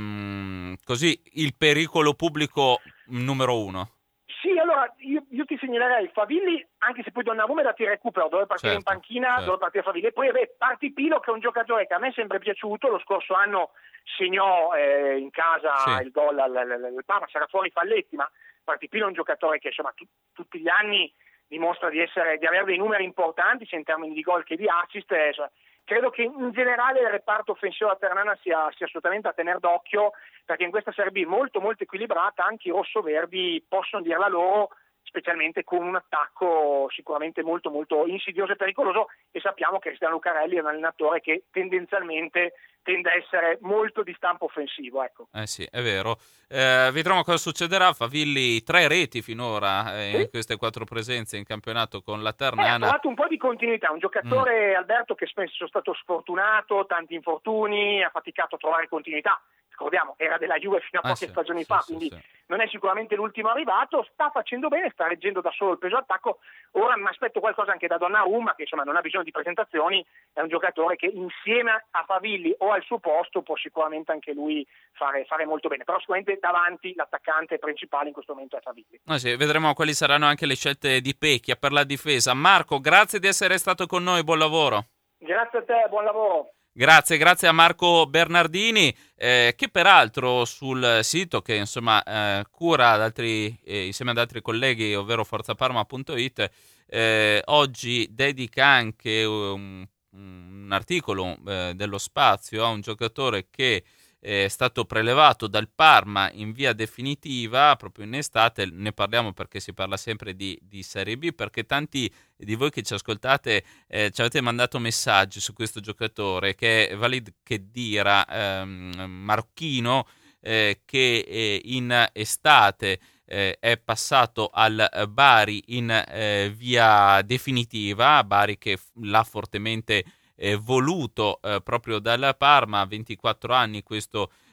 um, così, il pericolo pubblico numero uno? Sì, allora io, io ti segnalerei Favilli, anche se poi Donnarumma è da tiro recupero, dove partire certo, in panchina, certo. dove partire Favilli, e poi vabbè, Partipilo, che è un giocatore che a me è sempre piaciuto. Lo scorso anno segnò eh, in casa sì. il gol al, al, al Parma, sarà fuori Falletti, ma Partipilo è un giocatore che insomma tu, tutti gli anni dimostra di essere di avere dei numeri importanti sia in termini di gol che di assist. Eh, cioè, credo che in generale il reparto offensivo della Ternana sia, sia assolutamente a tenere d'occhio, perché in questa Serie B molto molto equilibrata anche i rossoverdi possono dir la loro, specialmente con un attacco sicuramente molto molto insidioso e pericoloso, e sappiamo che Cristiano Lucarelli è un allenatore che tendenzialmente tende a essere molto di stampo offensivo. Ecco. Eh sì, è vero. Eh, vedremo cosa succederà. Favilli tre reti finora eh, sì. in queste quattro presenze in campionato con la Ternana. Eh, ha trovato un po' di continuità, un giocatore mm. Alberto che spesso è stato sfortunato, tanti infortuni, ha faticato a trovare continuità. Ricordiamo, era della Juve fino a poche ah, sì, stagioni sì, fa, sì, quindi sì. non è sicuramente l'ultimo arrivato, sta facendo bene, sta reggendo da solo il peso attacco. Ora mi aspetto qualcosa anche da Donnarumma, che insomma non ha bisogno di presentazioni, è un giocatore che insieme a Favilli o al suo posto può sicuramente anche lui fare, fare molto bene, però sicuramente davanti l'attaccante principale in questo momento è Favilli. Ah, sì, vedremo quali saranno anche le scelte di Pecchia per la difesa. Marco, grazie di essere stato con noi, buon lavoro. Grazie a te, buon lavoro. Grazie, grazie a Marco Bernardini, eh, che peraltro sul sito che insomma eh, cura ad altri, eh, insieme ad altri colleghi, ovvero forzaparma punto it, eh, oggi dedica anche un, un articolo eh, dello Spazio a un giocatore che è stato prelevato dal Parma in via definitiva proprio in estate. Ne parliamo perché si parla sempre di, di Serie B, perché tanti di voi che ci ascoltate eh, ci avete mandato messaggi su questo giocatore, che è Walid Khedira, ehm, marocchino, eh, che eh, in estate eh, è passato al Bari in eh, via definitiva, Bari che l'ha fortemente Eh, voluto eh, proprio dalla Parma. A ventiquattro anni questo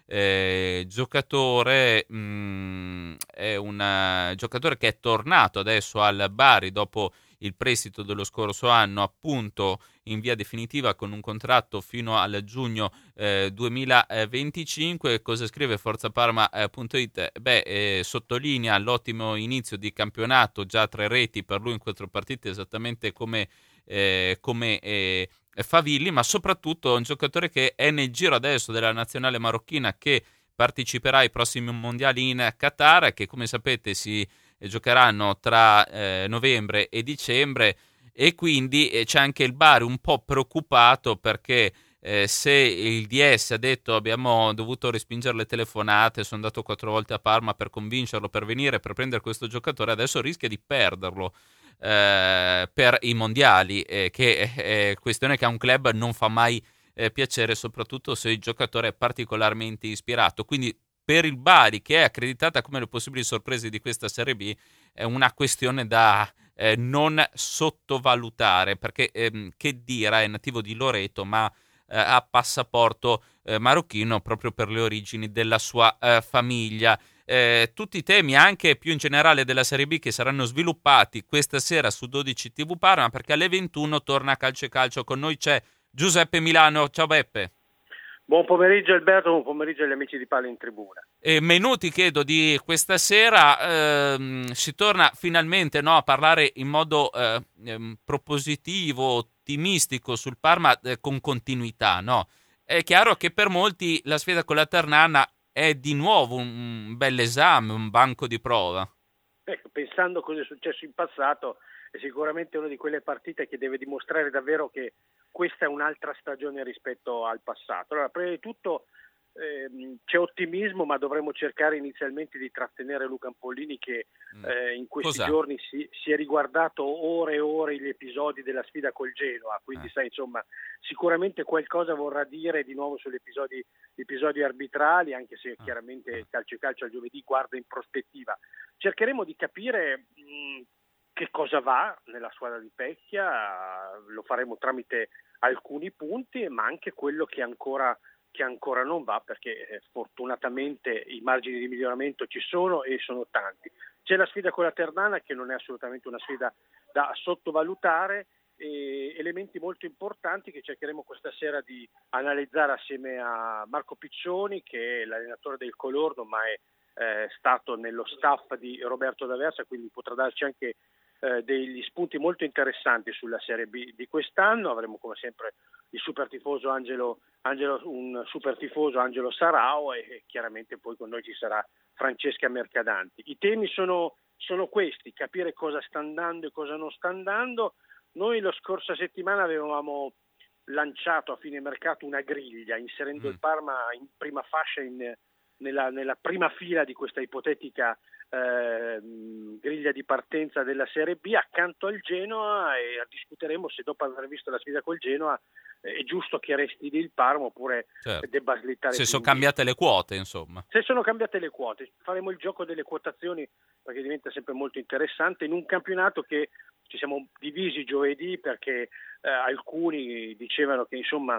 eh, giocatore mh, è un uh, giocatore che è tornato adesso al Bari dopo il prestito dello scorso anno, appunto in via definitiva con un contratto fino al giugno eh, duemilaventicinque. Cosa scrive forzaparma punto it? Beh, eh, sottolinea l'ottimo inizio di campionato, già tre reti per lui in quattro partite, esattamente come, eh, come eh, Favilli, ma soprattutto un giocatore che è nel giro adesso della nazionale marocchina, che parteciperà ai prossimi mondiali in Qatar, che come sapete si giocheranno tra eh, novembre e dicembre, e quindi eh, c'è anche il Bari un po' preoccupato perché eh, se il D S ha detto abbiamo dovuto respingere le telefonate, sono andato quattro volte a Parma per convincerlo per venire, per prendere questo giocatore, adesso rischia di perderlo eh, per i mondiali, eh, che è, è questione che a un club non fa mai eh, piacere, soprattutto se il giocatore è particolarmente ispirato. Quindi per il Bari, che è accreditata come le possibili sorprese di questa Serie B, è una questione da eh, non sottovalutare, perché ehm, che dire, è nativo di Loreto, ma eh, ha passaporto eh, marocchino proprio per le origini della sua eh, famiglia. Eh, tutti i temi anche più in generale della Serie B che saranno sviluppati questa sera su dodici tivù Parma, perché alle ventuno torna Calcio e Calcio. Con noi c'è Giuseppe Milano. Ciao Beppe. Buon pomeriggio Alberto, buon pomeriggio agli amici di Palla in Tribuna. E menù ti chiedo di questa sera, ehm, si torna finalmente, no, a parlare in modo eh, ehm, propositivo, ottimistico sul Parma eh, con continuità, no? È chiaro che per molti la sfida con la Ternana è di nuovo un, un bel esame, un banco di prova. Ecco, pensando a cosa è successo in passato, è sicuramente una di quelle partite che deve dimostrare davvero che questa è un'altra stagione rispetto al passato. Allora, prima di tutto ehm, c'è ottimismo, ma dovremmo cercare inizialmente di trattenere Luca Ampollini, che eh, in questi Cos'è? giorni si, si è riguardato ore e ore gli episodi della sfida col Genoa, quindi eh. sai, insomma, sicuramente qualcosa vorrà dire di nuovo sugli episodi, episodi arbitrali, anche se chiaramente il Calcio e Calcio al giovedì guarda in prospettiva. Cercheremo di capire mh, che cosa va nella squadra di Pecchia, lo faremo tramite alcuni punti, ma anche quello che ancora, che ancora non va, perché eh, fortunatamente i margini di miglioramento ci sono e sono tanti. C'è la sfida con la Ternana, che non è assolutamente una sfida da sottovalutare, e elementi molto importanti che cercheremo questa sera di analizzare assieme a Marco Piccioni, che è l'allenatore del Colorno, ma è eh, stato nello staff di Roberto D'Aversa, quindi potrà darci anche eh, degli spunti molto interessanti sulla Serie B di quest'anno. Avremo come sempre il super tifoso Angelo, Angelo un super tifoso Angelo Sarao, e, e chiaramente poi con noi ci sarà Francesca Mercadanti. I temi sono, sono questi: capire cosa sta andando e cosa non sta andando. Noi la scorsa settimana avevamo lanciato a fine mercato una griglia, inserendo mm. il Parma in prima fascia, in, nella, nella prima fila di questa ipotetica eh, griglia di partenza della Serie B, accanto al Genoa, e discuteremo se dopo aver visto la sfida col Genoa è giusto che resti lì il Parma oppure certo. debba slittare. Se sono cambiate le quote, insomma. Se sono cambiate le quote, faremo il gioco delle quotazioni, perché diventa sempre molto interessante in un campionato che ci siamo divisi giovedì, perché eh, alcuni dicevano che insomma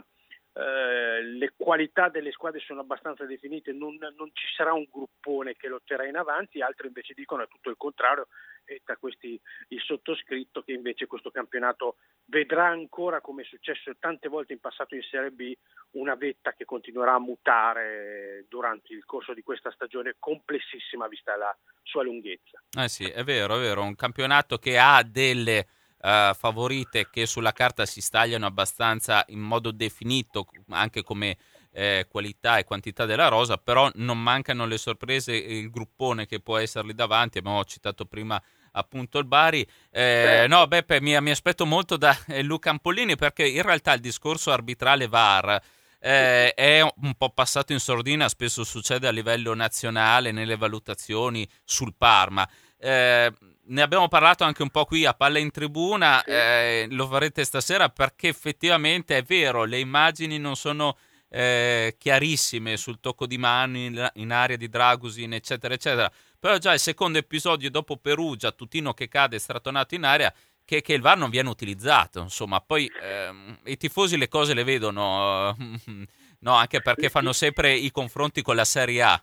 eh, le qualità delle squadre sono abbastanza definite, non, non ci sarà un gruppone che lotterà in avanti, altri invece dicono è tutto il contrario, e tra questi il sottoscritto, che invece questo campionato vedrà ancora, come è successo tante volte in passato in Serie B, una vetta che continuerà a mutare durante il corso di questa stagione complessissima vista la sua lunghezza. Eh sì, è vero, è vero, un campionato che ha delle uh, favorite che sulla carta si stagliano abbastanza in modo definito, anche come eh, qualità e quantità della rosa, però non mancano le sorprese, il gruppone che può esserli davanti. Abbiamo citato prima appunto il Bari. Eh, no, Beppe, mi, mi aspetto molto da eh, Luca Ampollini, perché in realtà il discorso arbitrale V A R eh, è un po' passato in sordina, spesso succede a livello nazionale nelle valutazioni sul Parma. Eh, ne abbiamo parlato anche un po' qui a Palla in Tribuna, sì. eh, lo farete stasera, perché effettivamente è vero, le immagini non sono eh, chiarissime sul tocco di mano in, in area di Dragusin, eccetera eccetera, però già il secondo episodio dopo Perugia, Tutino che cade strattonato in area, che, che il V A R non viene utilizzato, insomma. Poi ehm, i tifosi le cose le vedono No, anche perché fanno sempre i confronti con la Serie A.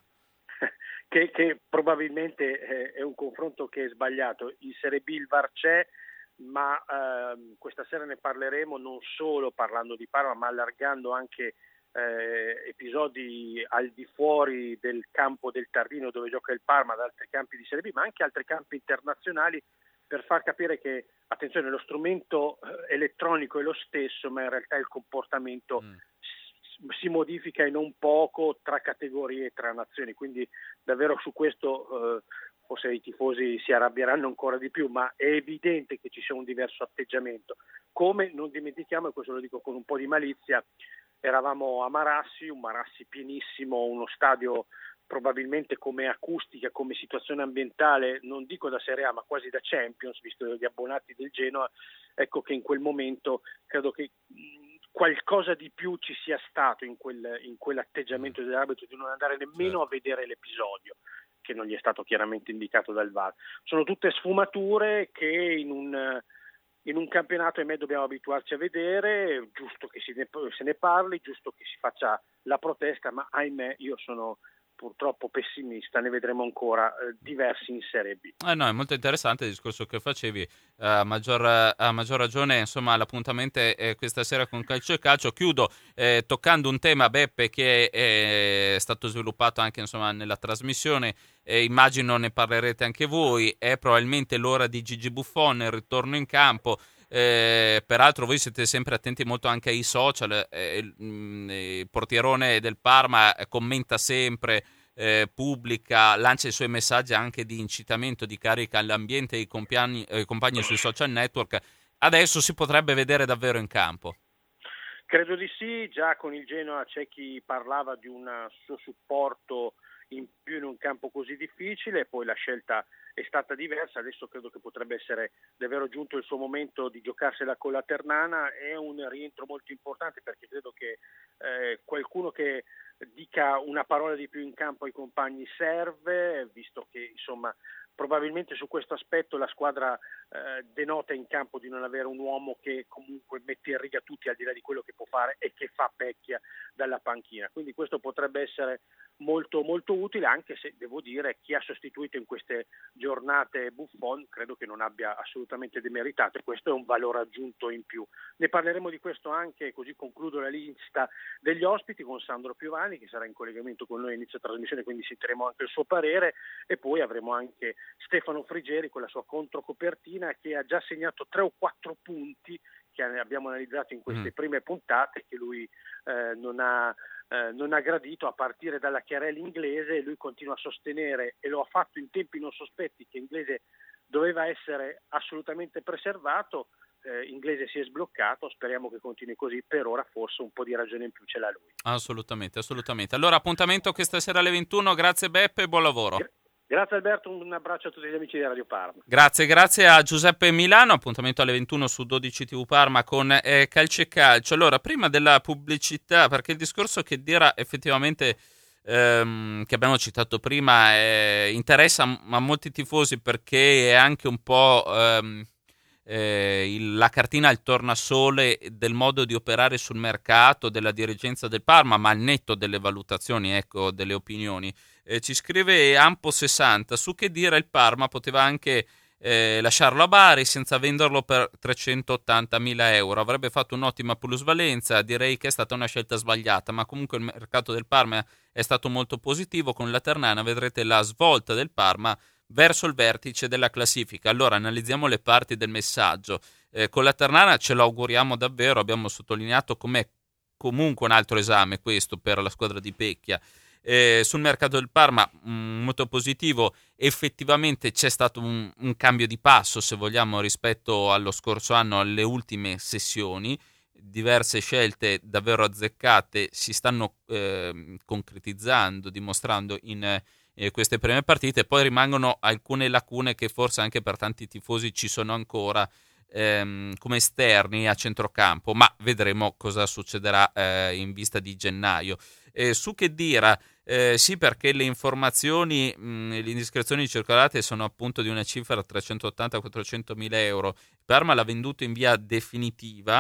Che, che probabilmente eh, è un confronto che è sbagliato. In Serie B il V A R c'è, ma eh, questa sera ne parleremo non solo parlando di Parma, ma allargando anche eh, episodi al di fuori del campo del Tardino dove gioca il Parma, ad altri campi di Serie B, ma anche altri campi internazionali, per far capire che, attenzione, lo strumento elettronico è lo stesso, ma in realtà il comportamento mm. si modifica e non poco tra categorie e tra nazioni, quindi davvero su questo eh, forse i tifosi si arrabbieranno ancora di più, ma è evidente che ci sia un diverso atteggiamento. Come non dimentichiamo, e questo lo dico con un po' di malizia, eravamo a Marassi, un Marassi pienissimo, uno stadio probabilmente come acustica, come situazione ambientale, non dico da Serie A ma quasi da Champions, visto gli abbonati del Genoa. Ecco che in quel momento credo che qualcosa di più ci sia stato in, quel, in quell'atteggiamento dell'arbitro, di non andare nemmeno a vedere l'episodio, che non gli è stato chiaramente indicato dal V A R. Sono tutte sfumature che in un, in un campionato, ahimè, dobbiamo abituarci a vedere, giusto che si ne, se ne parli, giusto che si faccia la protesta, ma ahimè io sono purtroppo pessimista, ne vedremo ancora eh, diversi in Serie B. Eh no, è molto interessante il discorso che facevi, eh, a, maggior, a maggior ragione, insomma, l'appuntamento è questa sera con Calcio e Calcio. Chiudo eh, toccando un tema, Beppe, che è, è stato sviluppato anche, insomma, nella trasmissione, eh, immagino ne parlerete anche voi, è probabilmente l'ora di Gigi Buffon, il ritorno in campo. Eh, peraltro voi siete sempre attenti molto anche ai social, eh, il, il portierone del Parma commenta sempre, eh, pubblica, lancia i suoi messaggi anche di incitamento, di carica all'ambiente, ai compagni, ai compagni sui social network. Adesso si potrebbe vedere davvero in campo. Credo di sì, già con il Genoa c'è chi parlava di un suo supporto in più in un campo così difficile, poi la scelta è stata diversa, adesso credo che potrebbe essere davvero giunto il suo momento di giocarsela con la Ternana. È un rientro molto importante perché credo che eh, qualcuno che dica una parola di più in campo ai compagni serve, visto che insomma probabilmente su questo aspetto la squadra eh, denota in campo di non avere un uomo che comunque mette in riga tutti al di là di quello che può fare e che fa pecchia dalla panchina, quindi questo potrebbe essere molto molto utile, anche se devo dire chi ha sostituito in queste giornate Buffon credo che non abbia assolutamente demeritato, e questo è un valore aggiunto in più. Ne parleremo di questo anche, così concludo la lista degli ospiti, con Sandro Piovani che sarà in collegamento con noi a inizio trasmissione, quindi sentiremo anche il suo parere, e poi avremo anche Stefano Frigeri con la sua controcopertina che ha già segnato tre o quattro punti che abbiamo analizzato in queste mm. prime puntate, che lui eh, non ha eh, non ha gradito, a partire dalla Chiarelli inglese. Lui continua a sostenere, e lo ha fatto in tempi non sospetti, che Inglese doveva essere assolutamente preservato. Eh, Inglese si è sbloccato, speriamo che continui così. Per ora forse un po' di ragione in più ce l'ha lui. Assolutamente, assolutamente. Allora, appuntamento questa sera alle ventuno. Grazie Beppe, buon lavoro. Gra- Grazie Alberto, un abbraccio a tutti gli amici di Radio Parma. Grazie, grazie a Giuseppe Milano, appuntamento alle ventuno su dodici tivù Parma con eh, Calcio e Calcio. Allora, prima della pubblicità, perché il discorso che dirà effettivamente, ehm, che abbiamo citato prima, eh, interessa a molti tifosi, perché è anche un po' ehm, eh, il, la cartina al tornasole del modo di operare sul mercato della dirigenza del Parma, ma al netto delle valutazioni, ecco, delle opinioni. Eh, ci scrive Ampo sessanta, su che dire il Parma poteva anche eh, lasciarlo a Bari senza venderlo per trecentottantamila euro, avrebbe fatto un'ottima plusvalenza. Direi che è stata una scelta sbagliata, ma comunque il mercato del Parma è stato molto positivo. Con la Ternana vedrete la svolta del Parma verso il vertice della classifica. Allora analizziamo le parti del messaggio. Eh, con la Ternana ce lo auguriamo davvero, abbiamo sottolineato com'è comunque un altro esame questo per la squadra di Pecchia. Eh, sul mercato del Parma mh, molto positivo, effettivamente c'è stato un, un cambio di passo, se vogliamo, rispetto allo scorso anno, alle ultime sessioni. Diverse scelte davvero azzeccate si stanno eh, concretizzando, dimostrando in eh, queste prime partite. Poi rimangono alcune lacune che forse anche per tanti tifosi ci sono ancora, ehm, come esterni a centrocampo, ma vedremo cosa succederà eh, in vista di gennaio. Eh, su che dire, eh, sì, perché le informazioni, mh, le indiscrezioni circolate sono appunto di una cifra trecentottanta quattrocentomila euro. Il Parma l'ha venduto in via definitiva,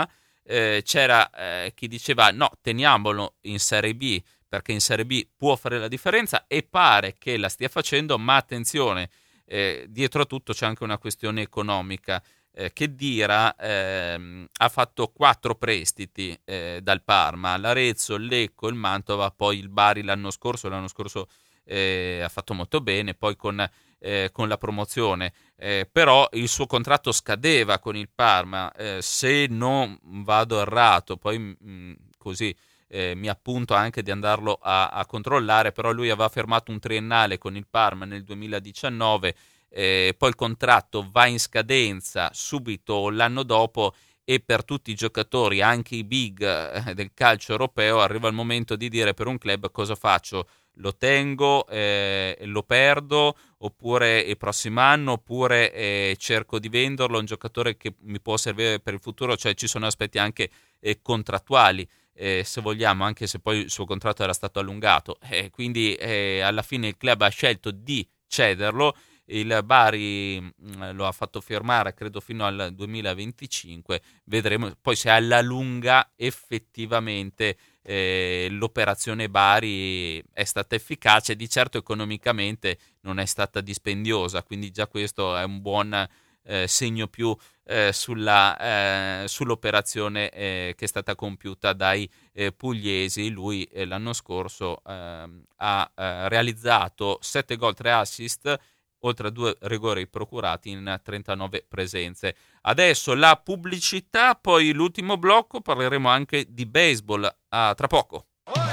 eh, c'era eh, chi diceva no, teniamolo in Serie B perché in Serie B può fare la differenza, e pare che la stia facendo, ma attenzione, eh, dietro a tutto c'è anche una questione economica. Eh, che Dira ehm, ha fatto quattro prestiti eh, dal Parma, l'Arezzo, il Lecco, il Mantova, poi il Bari l'anno scorso, l'anno scorso eh, ha fatto molto bene, poi con, eh, con la promozione, eh, però il suo contratto scadeva con il Parma, eh, se non vado errato, poi mh, così eh, mi appunto anche di andarlo a, a controllare, però lui aveva firmato un triennale con il Parma nel duemiladiciannove. Eh, poi il contratto va in scadenza subito l'anno dopo, e per tutti i giocatori, anche i big eh, del calcio europeo, arriva il momento di dire per un club cosa faccio, lo tengo, eh, lo perdo, oppure il prossimo anno, oppure eh, cerco di venderlo, un giocatore che mi può servire per il futuro, cioè ci sono aspetti anche eh, contrattuali, eh, se vogliamo, anche se poi il suo contratto era stato allungato, eh, quindi eh, alla fine il club ha scelto di cederlo. Il Bari mh, lo ha fatto firmare credo fino al duemilaventicinque, vedremo poi se alla lunga effettivamente eh, l'operazione Bari è stata efficace. Di certo economicamente non è stata dispendiosa, quindi già questo è un buon eh, segno più eh, sulla, eh, sull'operazione eh, che è stata compiuta dai eh, pugliesi. Lui eh, l'anno scorso eh, ha eh, realizzato sette gol, tre assist, oltre a due rigori procurati in trentanove presenze. Adesso la pubblicità, poi l'ultimo blocco, parleremo anche di baseball. Ah, tra poco.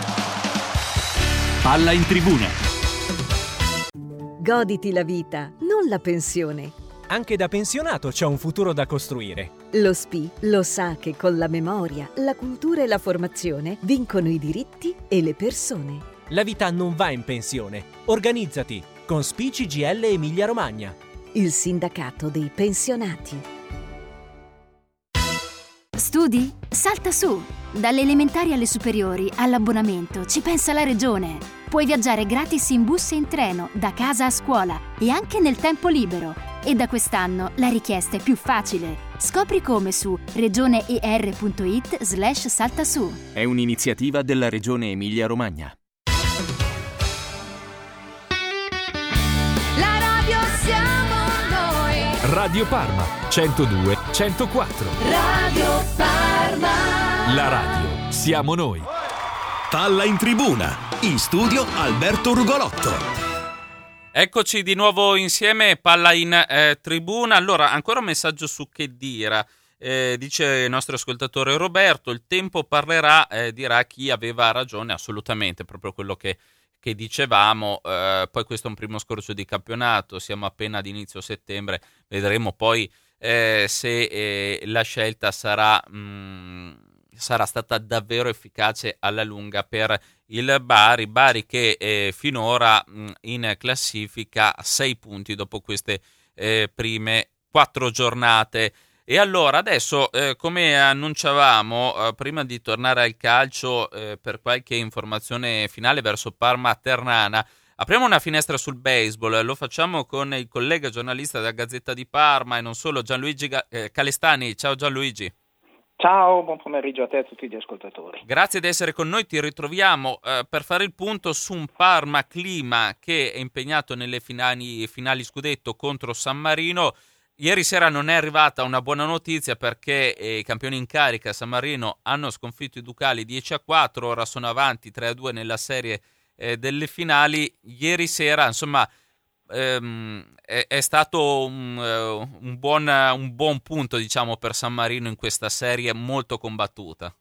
Palla in tribuna. Goditi la vita, non la pensione. Anche da pensionato c'è un futuro da costruire. Lo S P I lo sa che con la memoria, la cultura e la formazione vincono i diritti e le persone. La vita non va in pensione. Organizzati con S P I C G I L Emilia Romagna. Il sindacato dei pensionati. Studi? Salta su! Dalle elementari alle superiori all'abbonamento ci pensa la Regione. Puoi viaggiare gratis in bus e in treno, da casa a scuola e anche nel tempo libero. E da quest'anno la richiesta è più facile. Scopri come su regioneer.it slash saltasu. È un'iniziativa della Regione Emilia Romagna. La radio siamo noi. Radio Parma centodue centoquattro. Radio Parma. La radio siamo noi. Palla in tribuna. In studio Alberto Rugolotto. Eccoci di nuovo insieme, palla in eh, tribuna. Allora, ancora un messaggio su Che Dira. Eh, dice il nostro ascoltatore Roberto, il tempo parlerà, eh, dirà chi aveva ragione, assolutamente, proprio quello che, che dicevamo. Eh, poi questo è un primo scorcio di campionato, siamo appena ad inizio settembre, vedremo poi eh, se eh, la scelta sarà... Mh, sarà stata davvero efficace alla lunga per il Bari, Bari che eh, finora mh, in classifica a sei punti dopo queste eh, prime quattro giornate. E allora adesso, eh, come annunciavamo, eh, prima di tornare al calcio, eh, per qualche informazione finale verso Parma Ternana, apriamo una finestra sul baseball. Lo facciamo con il collega giornalista della Gazzetta di Parma e non solo, Gianluigi Ga- eh, Calestani. Ciao Gianluigi. Ciao, buon pomeriggio a te e a tutti gli ascoltatori. Grazie di essere con noi, ti ritroviamo eh, per fare il punto su un Parma Clima che è impegnato nelle finali, finali scudetto contro San Marino. Ieri sera non è arrivata una buona notizia perché eh, i campioni in carica San Marino hanno sconfitto i Ducali dieci a quattro, ora sono avanti tre a due nella serie eh, delle finali. Ieri sera, insomma, ehm, è, è stato un, uh, un, buon, un buon punto, diciamo, per San Marino in questa serie molto combattuta.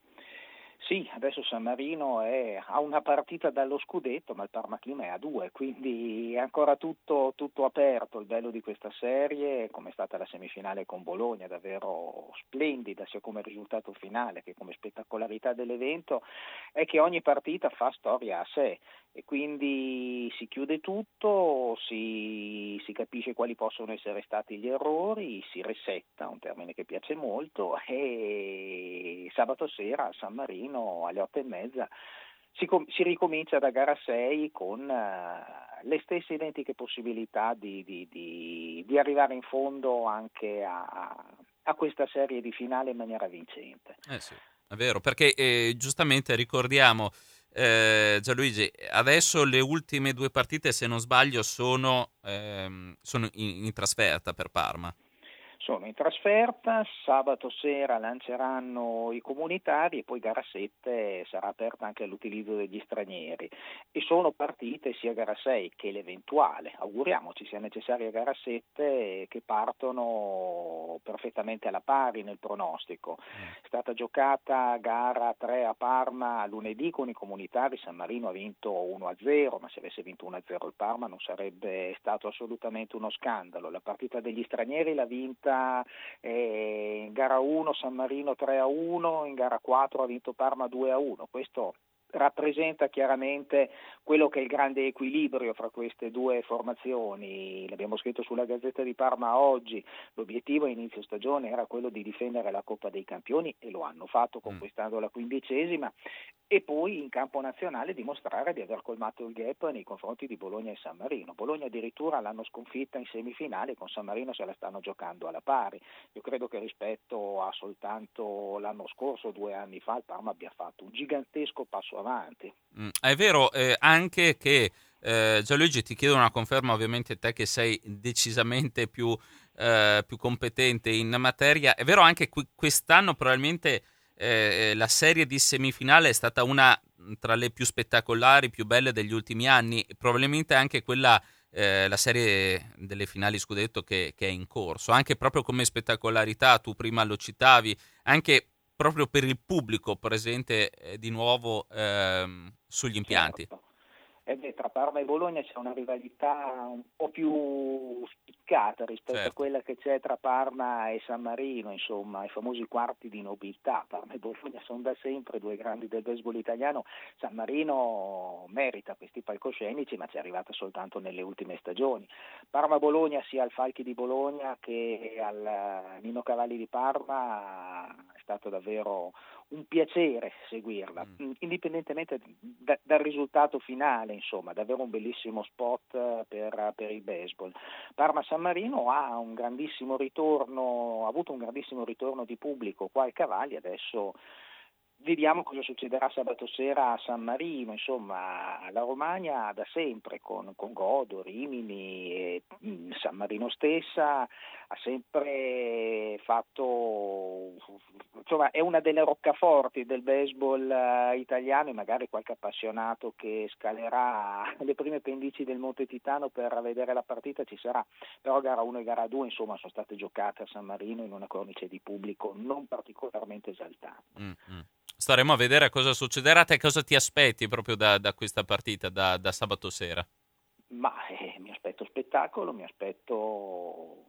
Sì, adesso San Marino è a una partita dallo scudetto, ma il Parma Clima è a due, quindi è ancora tutto, tutto aperto. Il bello di questa serie, come è stata la semifinale con Bologna, davvero splendida sia come risultato finale che come spettacolarità dell'evento, è che ogni partita fa storia a sé e quindi si chiude tutto, si, si capisce quali possono essere stati gli errori, si resetta, un termine che piace molto, e sabato sera a San Marino alle otto e mezza si, com- si ricomincia da gara sei con uh, le stesse identiche possibilità di, di, di, di arrivare in fondo anche a, a questa serie di finale in maniera vincente. Eh sì, è vero, perché eh, giustamente ricordiamo, eh, Gianluigi, adesso le ultime due partite, se non sbaglio, sono, ehm, sono in, in trasferta per Parma. Sono in trasferta, sabato sera lanceranno i comunitari e poi gara sette sarà aperta anche all'utilizzo degli stranieri e sono partite sia gara sei che l'eventuale, auguriamoci sia necessaria gara sette, che partono perfettamente alla pari nel pronostico. È stata giocata gara tre a Parma lunedì con i comunitari, San Marino ha vinto uno a zero, ma se avesse vinto uno a zero il Parma non sarebbe stato assolutamente uno scandalo. La partita degli stranieri l'ha vinta Eh, in gara uno San Marino tre a uno, in gara quattro ha vinto Parma due a uno. Questo rappresenta chiaramente quello che è il grande equilibrio fra queste due formazioni. L'abbiamo scritto sulla Gazzetta di Parma oggi, l'obiettivo a inizio stagione era quello di difendere la Coppa dei Campioni e lo hanno fatto conquistando la quindicesima e poi in campo nazionale dimostrare di aver colmato il gap nei confronti di Bologna e San Marino. Bologna addirittura l'hanno sconfitta in semifinale, con San Marino se la stanno giocando alla pari. Io credo che rispetto a soltanto l'anno scorso, due anni fa, il Parma abbia fatto un gigantesco passo avanti. Mm, è vero eh, anche che eh, Gianluigi, ti chiedo una conferma, ovviamente te che sei decisamente più, eh, più competente in materia, è vero anche qui, quest'anno probabilmente eh, la serie di semifinale è stata una tra le più spettacolari, più belle degli ultimi anni, probabilmente anche quella eh, la serie delle finali scudetto che, che è in corso, anche proprio come spettacolarità, tu prima lo citavi, anche proprio per il pubblico presente eh, di nuovo ehm, sugli impianti. Certo. E beh, tra Parma e Bologna c'è una rivalità un po' più spiccata rispetto certo. a quella che c'è tra Parma e San Marino, insomma, i famosi quarti di nobiltà. Parma e Bologna sono da sempre due grandi del baseball italiano. San Marino merita questi palcoscenici, ma ci è arrivata soltanto nelle ultime stagioni. Parma-Bologna, sia al Falchi di Bologna che al Nino Cavalli di Parma, è stato davvero un piacere seguirla, mm. indipendentemente da, dal risultato finale, insomma, davvero un bellissimo spot per, per il baseball. Parma-San Marino ha un grandissimo ritorno, ha avuto un grandissimo ritorno di pubblico qua al Cavalli, adesso vediamo cosa succederà sabato sera a San Marino. Insomma, la Romagna da sempre con, con Godo, Rimini e mh, San Marino stessa ha sempre fatto, insomma, è una delle roccaforti del baseball uh, italiano, e magari qualche appassionato che scalerà le prime pendici del Monte Titano per vedere la partita ci sarà, però gara uno e gara due insomma sono state giocate a San Marino in una cornice di pubblico non particolarmente esaltante. Mm-hmm. Staremo a vedere cosa succederà. Te cosa ti aspetti proprio da, da questa partita, da, da sabato sera? Ma eh, mi aspetto spettacolo, mi aspetto...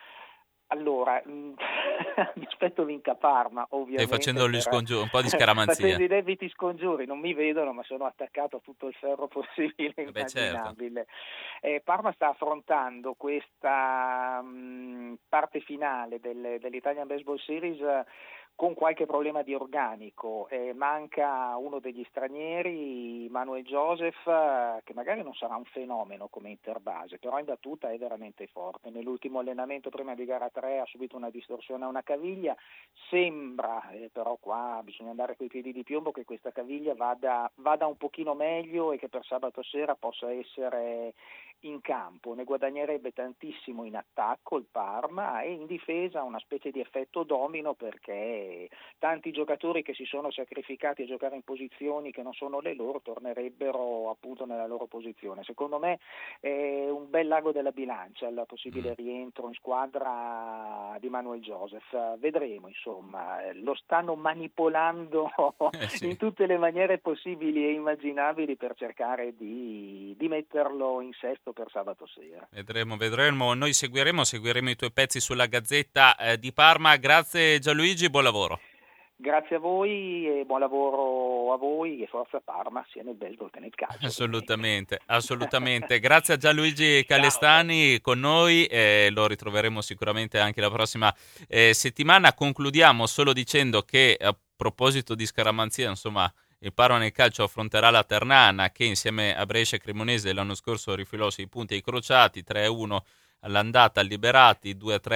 Allora, mi aspetto vinca Parma, ovviamente. Stai facendo gli scongiuri, un po' di scaramanzia. Facendo i debiti scongiuri, non mi vedono, ma sono attaccato a tutto il ferro possibile e immaginabile. Certo. Eh, Parma sta affrontando questa mh, parte finale del, dell'Italian Baseball Series con qualche problema di organico, eh, manca uno degli stranieri, Manuel Joseph, eh, che magari non sarà un fenomeno come interbase, però in battuta è veramente forte. Nell'ultimo allenamento prima di gara tre ha subito una distorsione a una caviglia, sembra, eh, però qua bisogna andare coi piedi di piombo, che questa caviglia vada, vada un pochino meglio e che per sabato sera possa essere in campo. Ne guadagnerebbe tantissimo in attacco il Parma e in difesa una specie di effetto domino, perché tanti giocatori che si sono sacrificati a giocare in posizioni che non sono le loro tornerebbero appunto nella loro posizione. Secondo me è un bel lago della bilancia il possibile rientro in squadra di Manuel Joseph. Vedremo, insomma, lo stanno manipolando eh sì. in tutte le maniere possibili e immaginabili per cercare di, di metterlo in sesto per sabato sera. Vedremo, vedremo. Noi seguiremo, seguiremo i tuoi pezzi sulla Gazzetta eh, di Parma. Grazie Gianluigi, buon lavoro. Grazie a voi e buon lavoro a voi e forza Parma sia nel baseball che nel calcio. Assolutamente, assolutamente. Grazie a Gianluigi Calestani Ciao. Con noi e lo ritroveremo sicuramente anche la prossima eh, settimana. Concludiamo solo dicendo che a proposito di scaramanzia, insomma, il Parma nel calcio affronterà la Ternana, che insieme a Brescia e Cremonese l'anno scorso rifilò sei punti ai crociati, tre a uno all'andata al Liberati, due a tre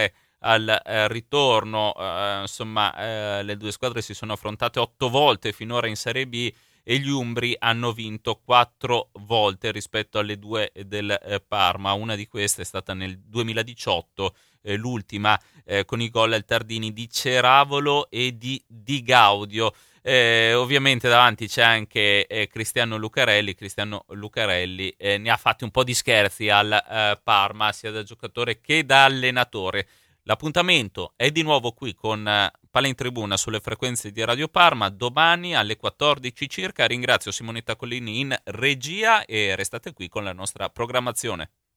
al eh, ritorno, eh, insomma eh, le due squadre si sono affrontate otto volte finora in Serie B e gli umbri hanno vinto quattro volte rispetto alle due del eh, Parma. Una di queste è stata nel duemiladiciotto, eh, l'ultima eh, con i gol al Tardini di Ceravolo e di Di Gaudio. Eh, ovviamente davanti c'è anche eh, Cristiano Lucarelli. Cristiano Lucarelli eh, ne ha fatti un po' di scherzi al eh, Parma, sia da giocatore che da allenatore. L'appuntamento è di nuovo qui con eh, Palla in Tribuna sulle frequenze di Radio Parma domani alle quattordici circa. Ringrazio Simonetta Collini in regia e restate qui con la nostra programmazione.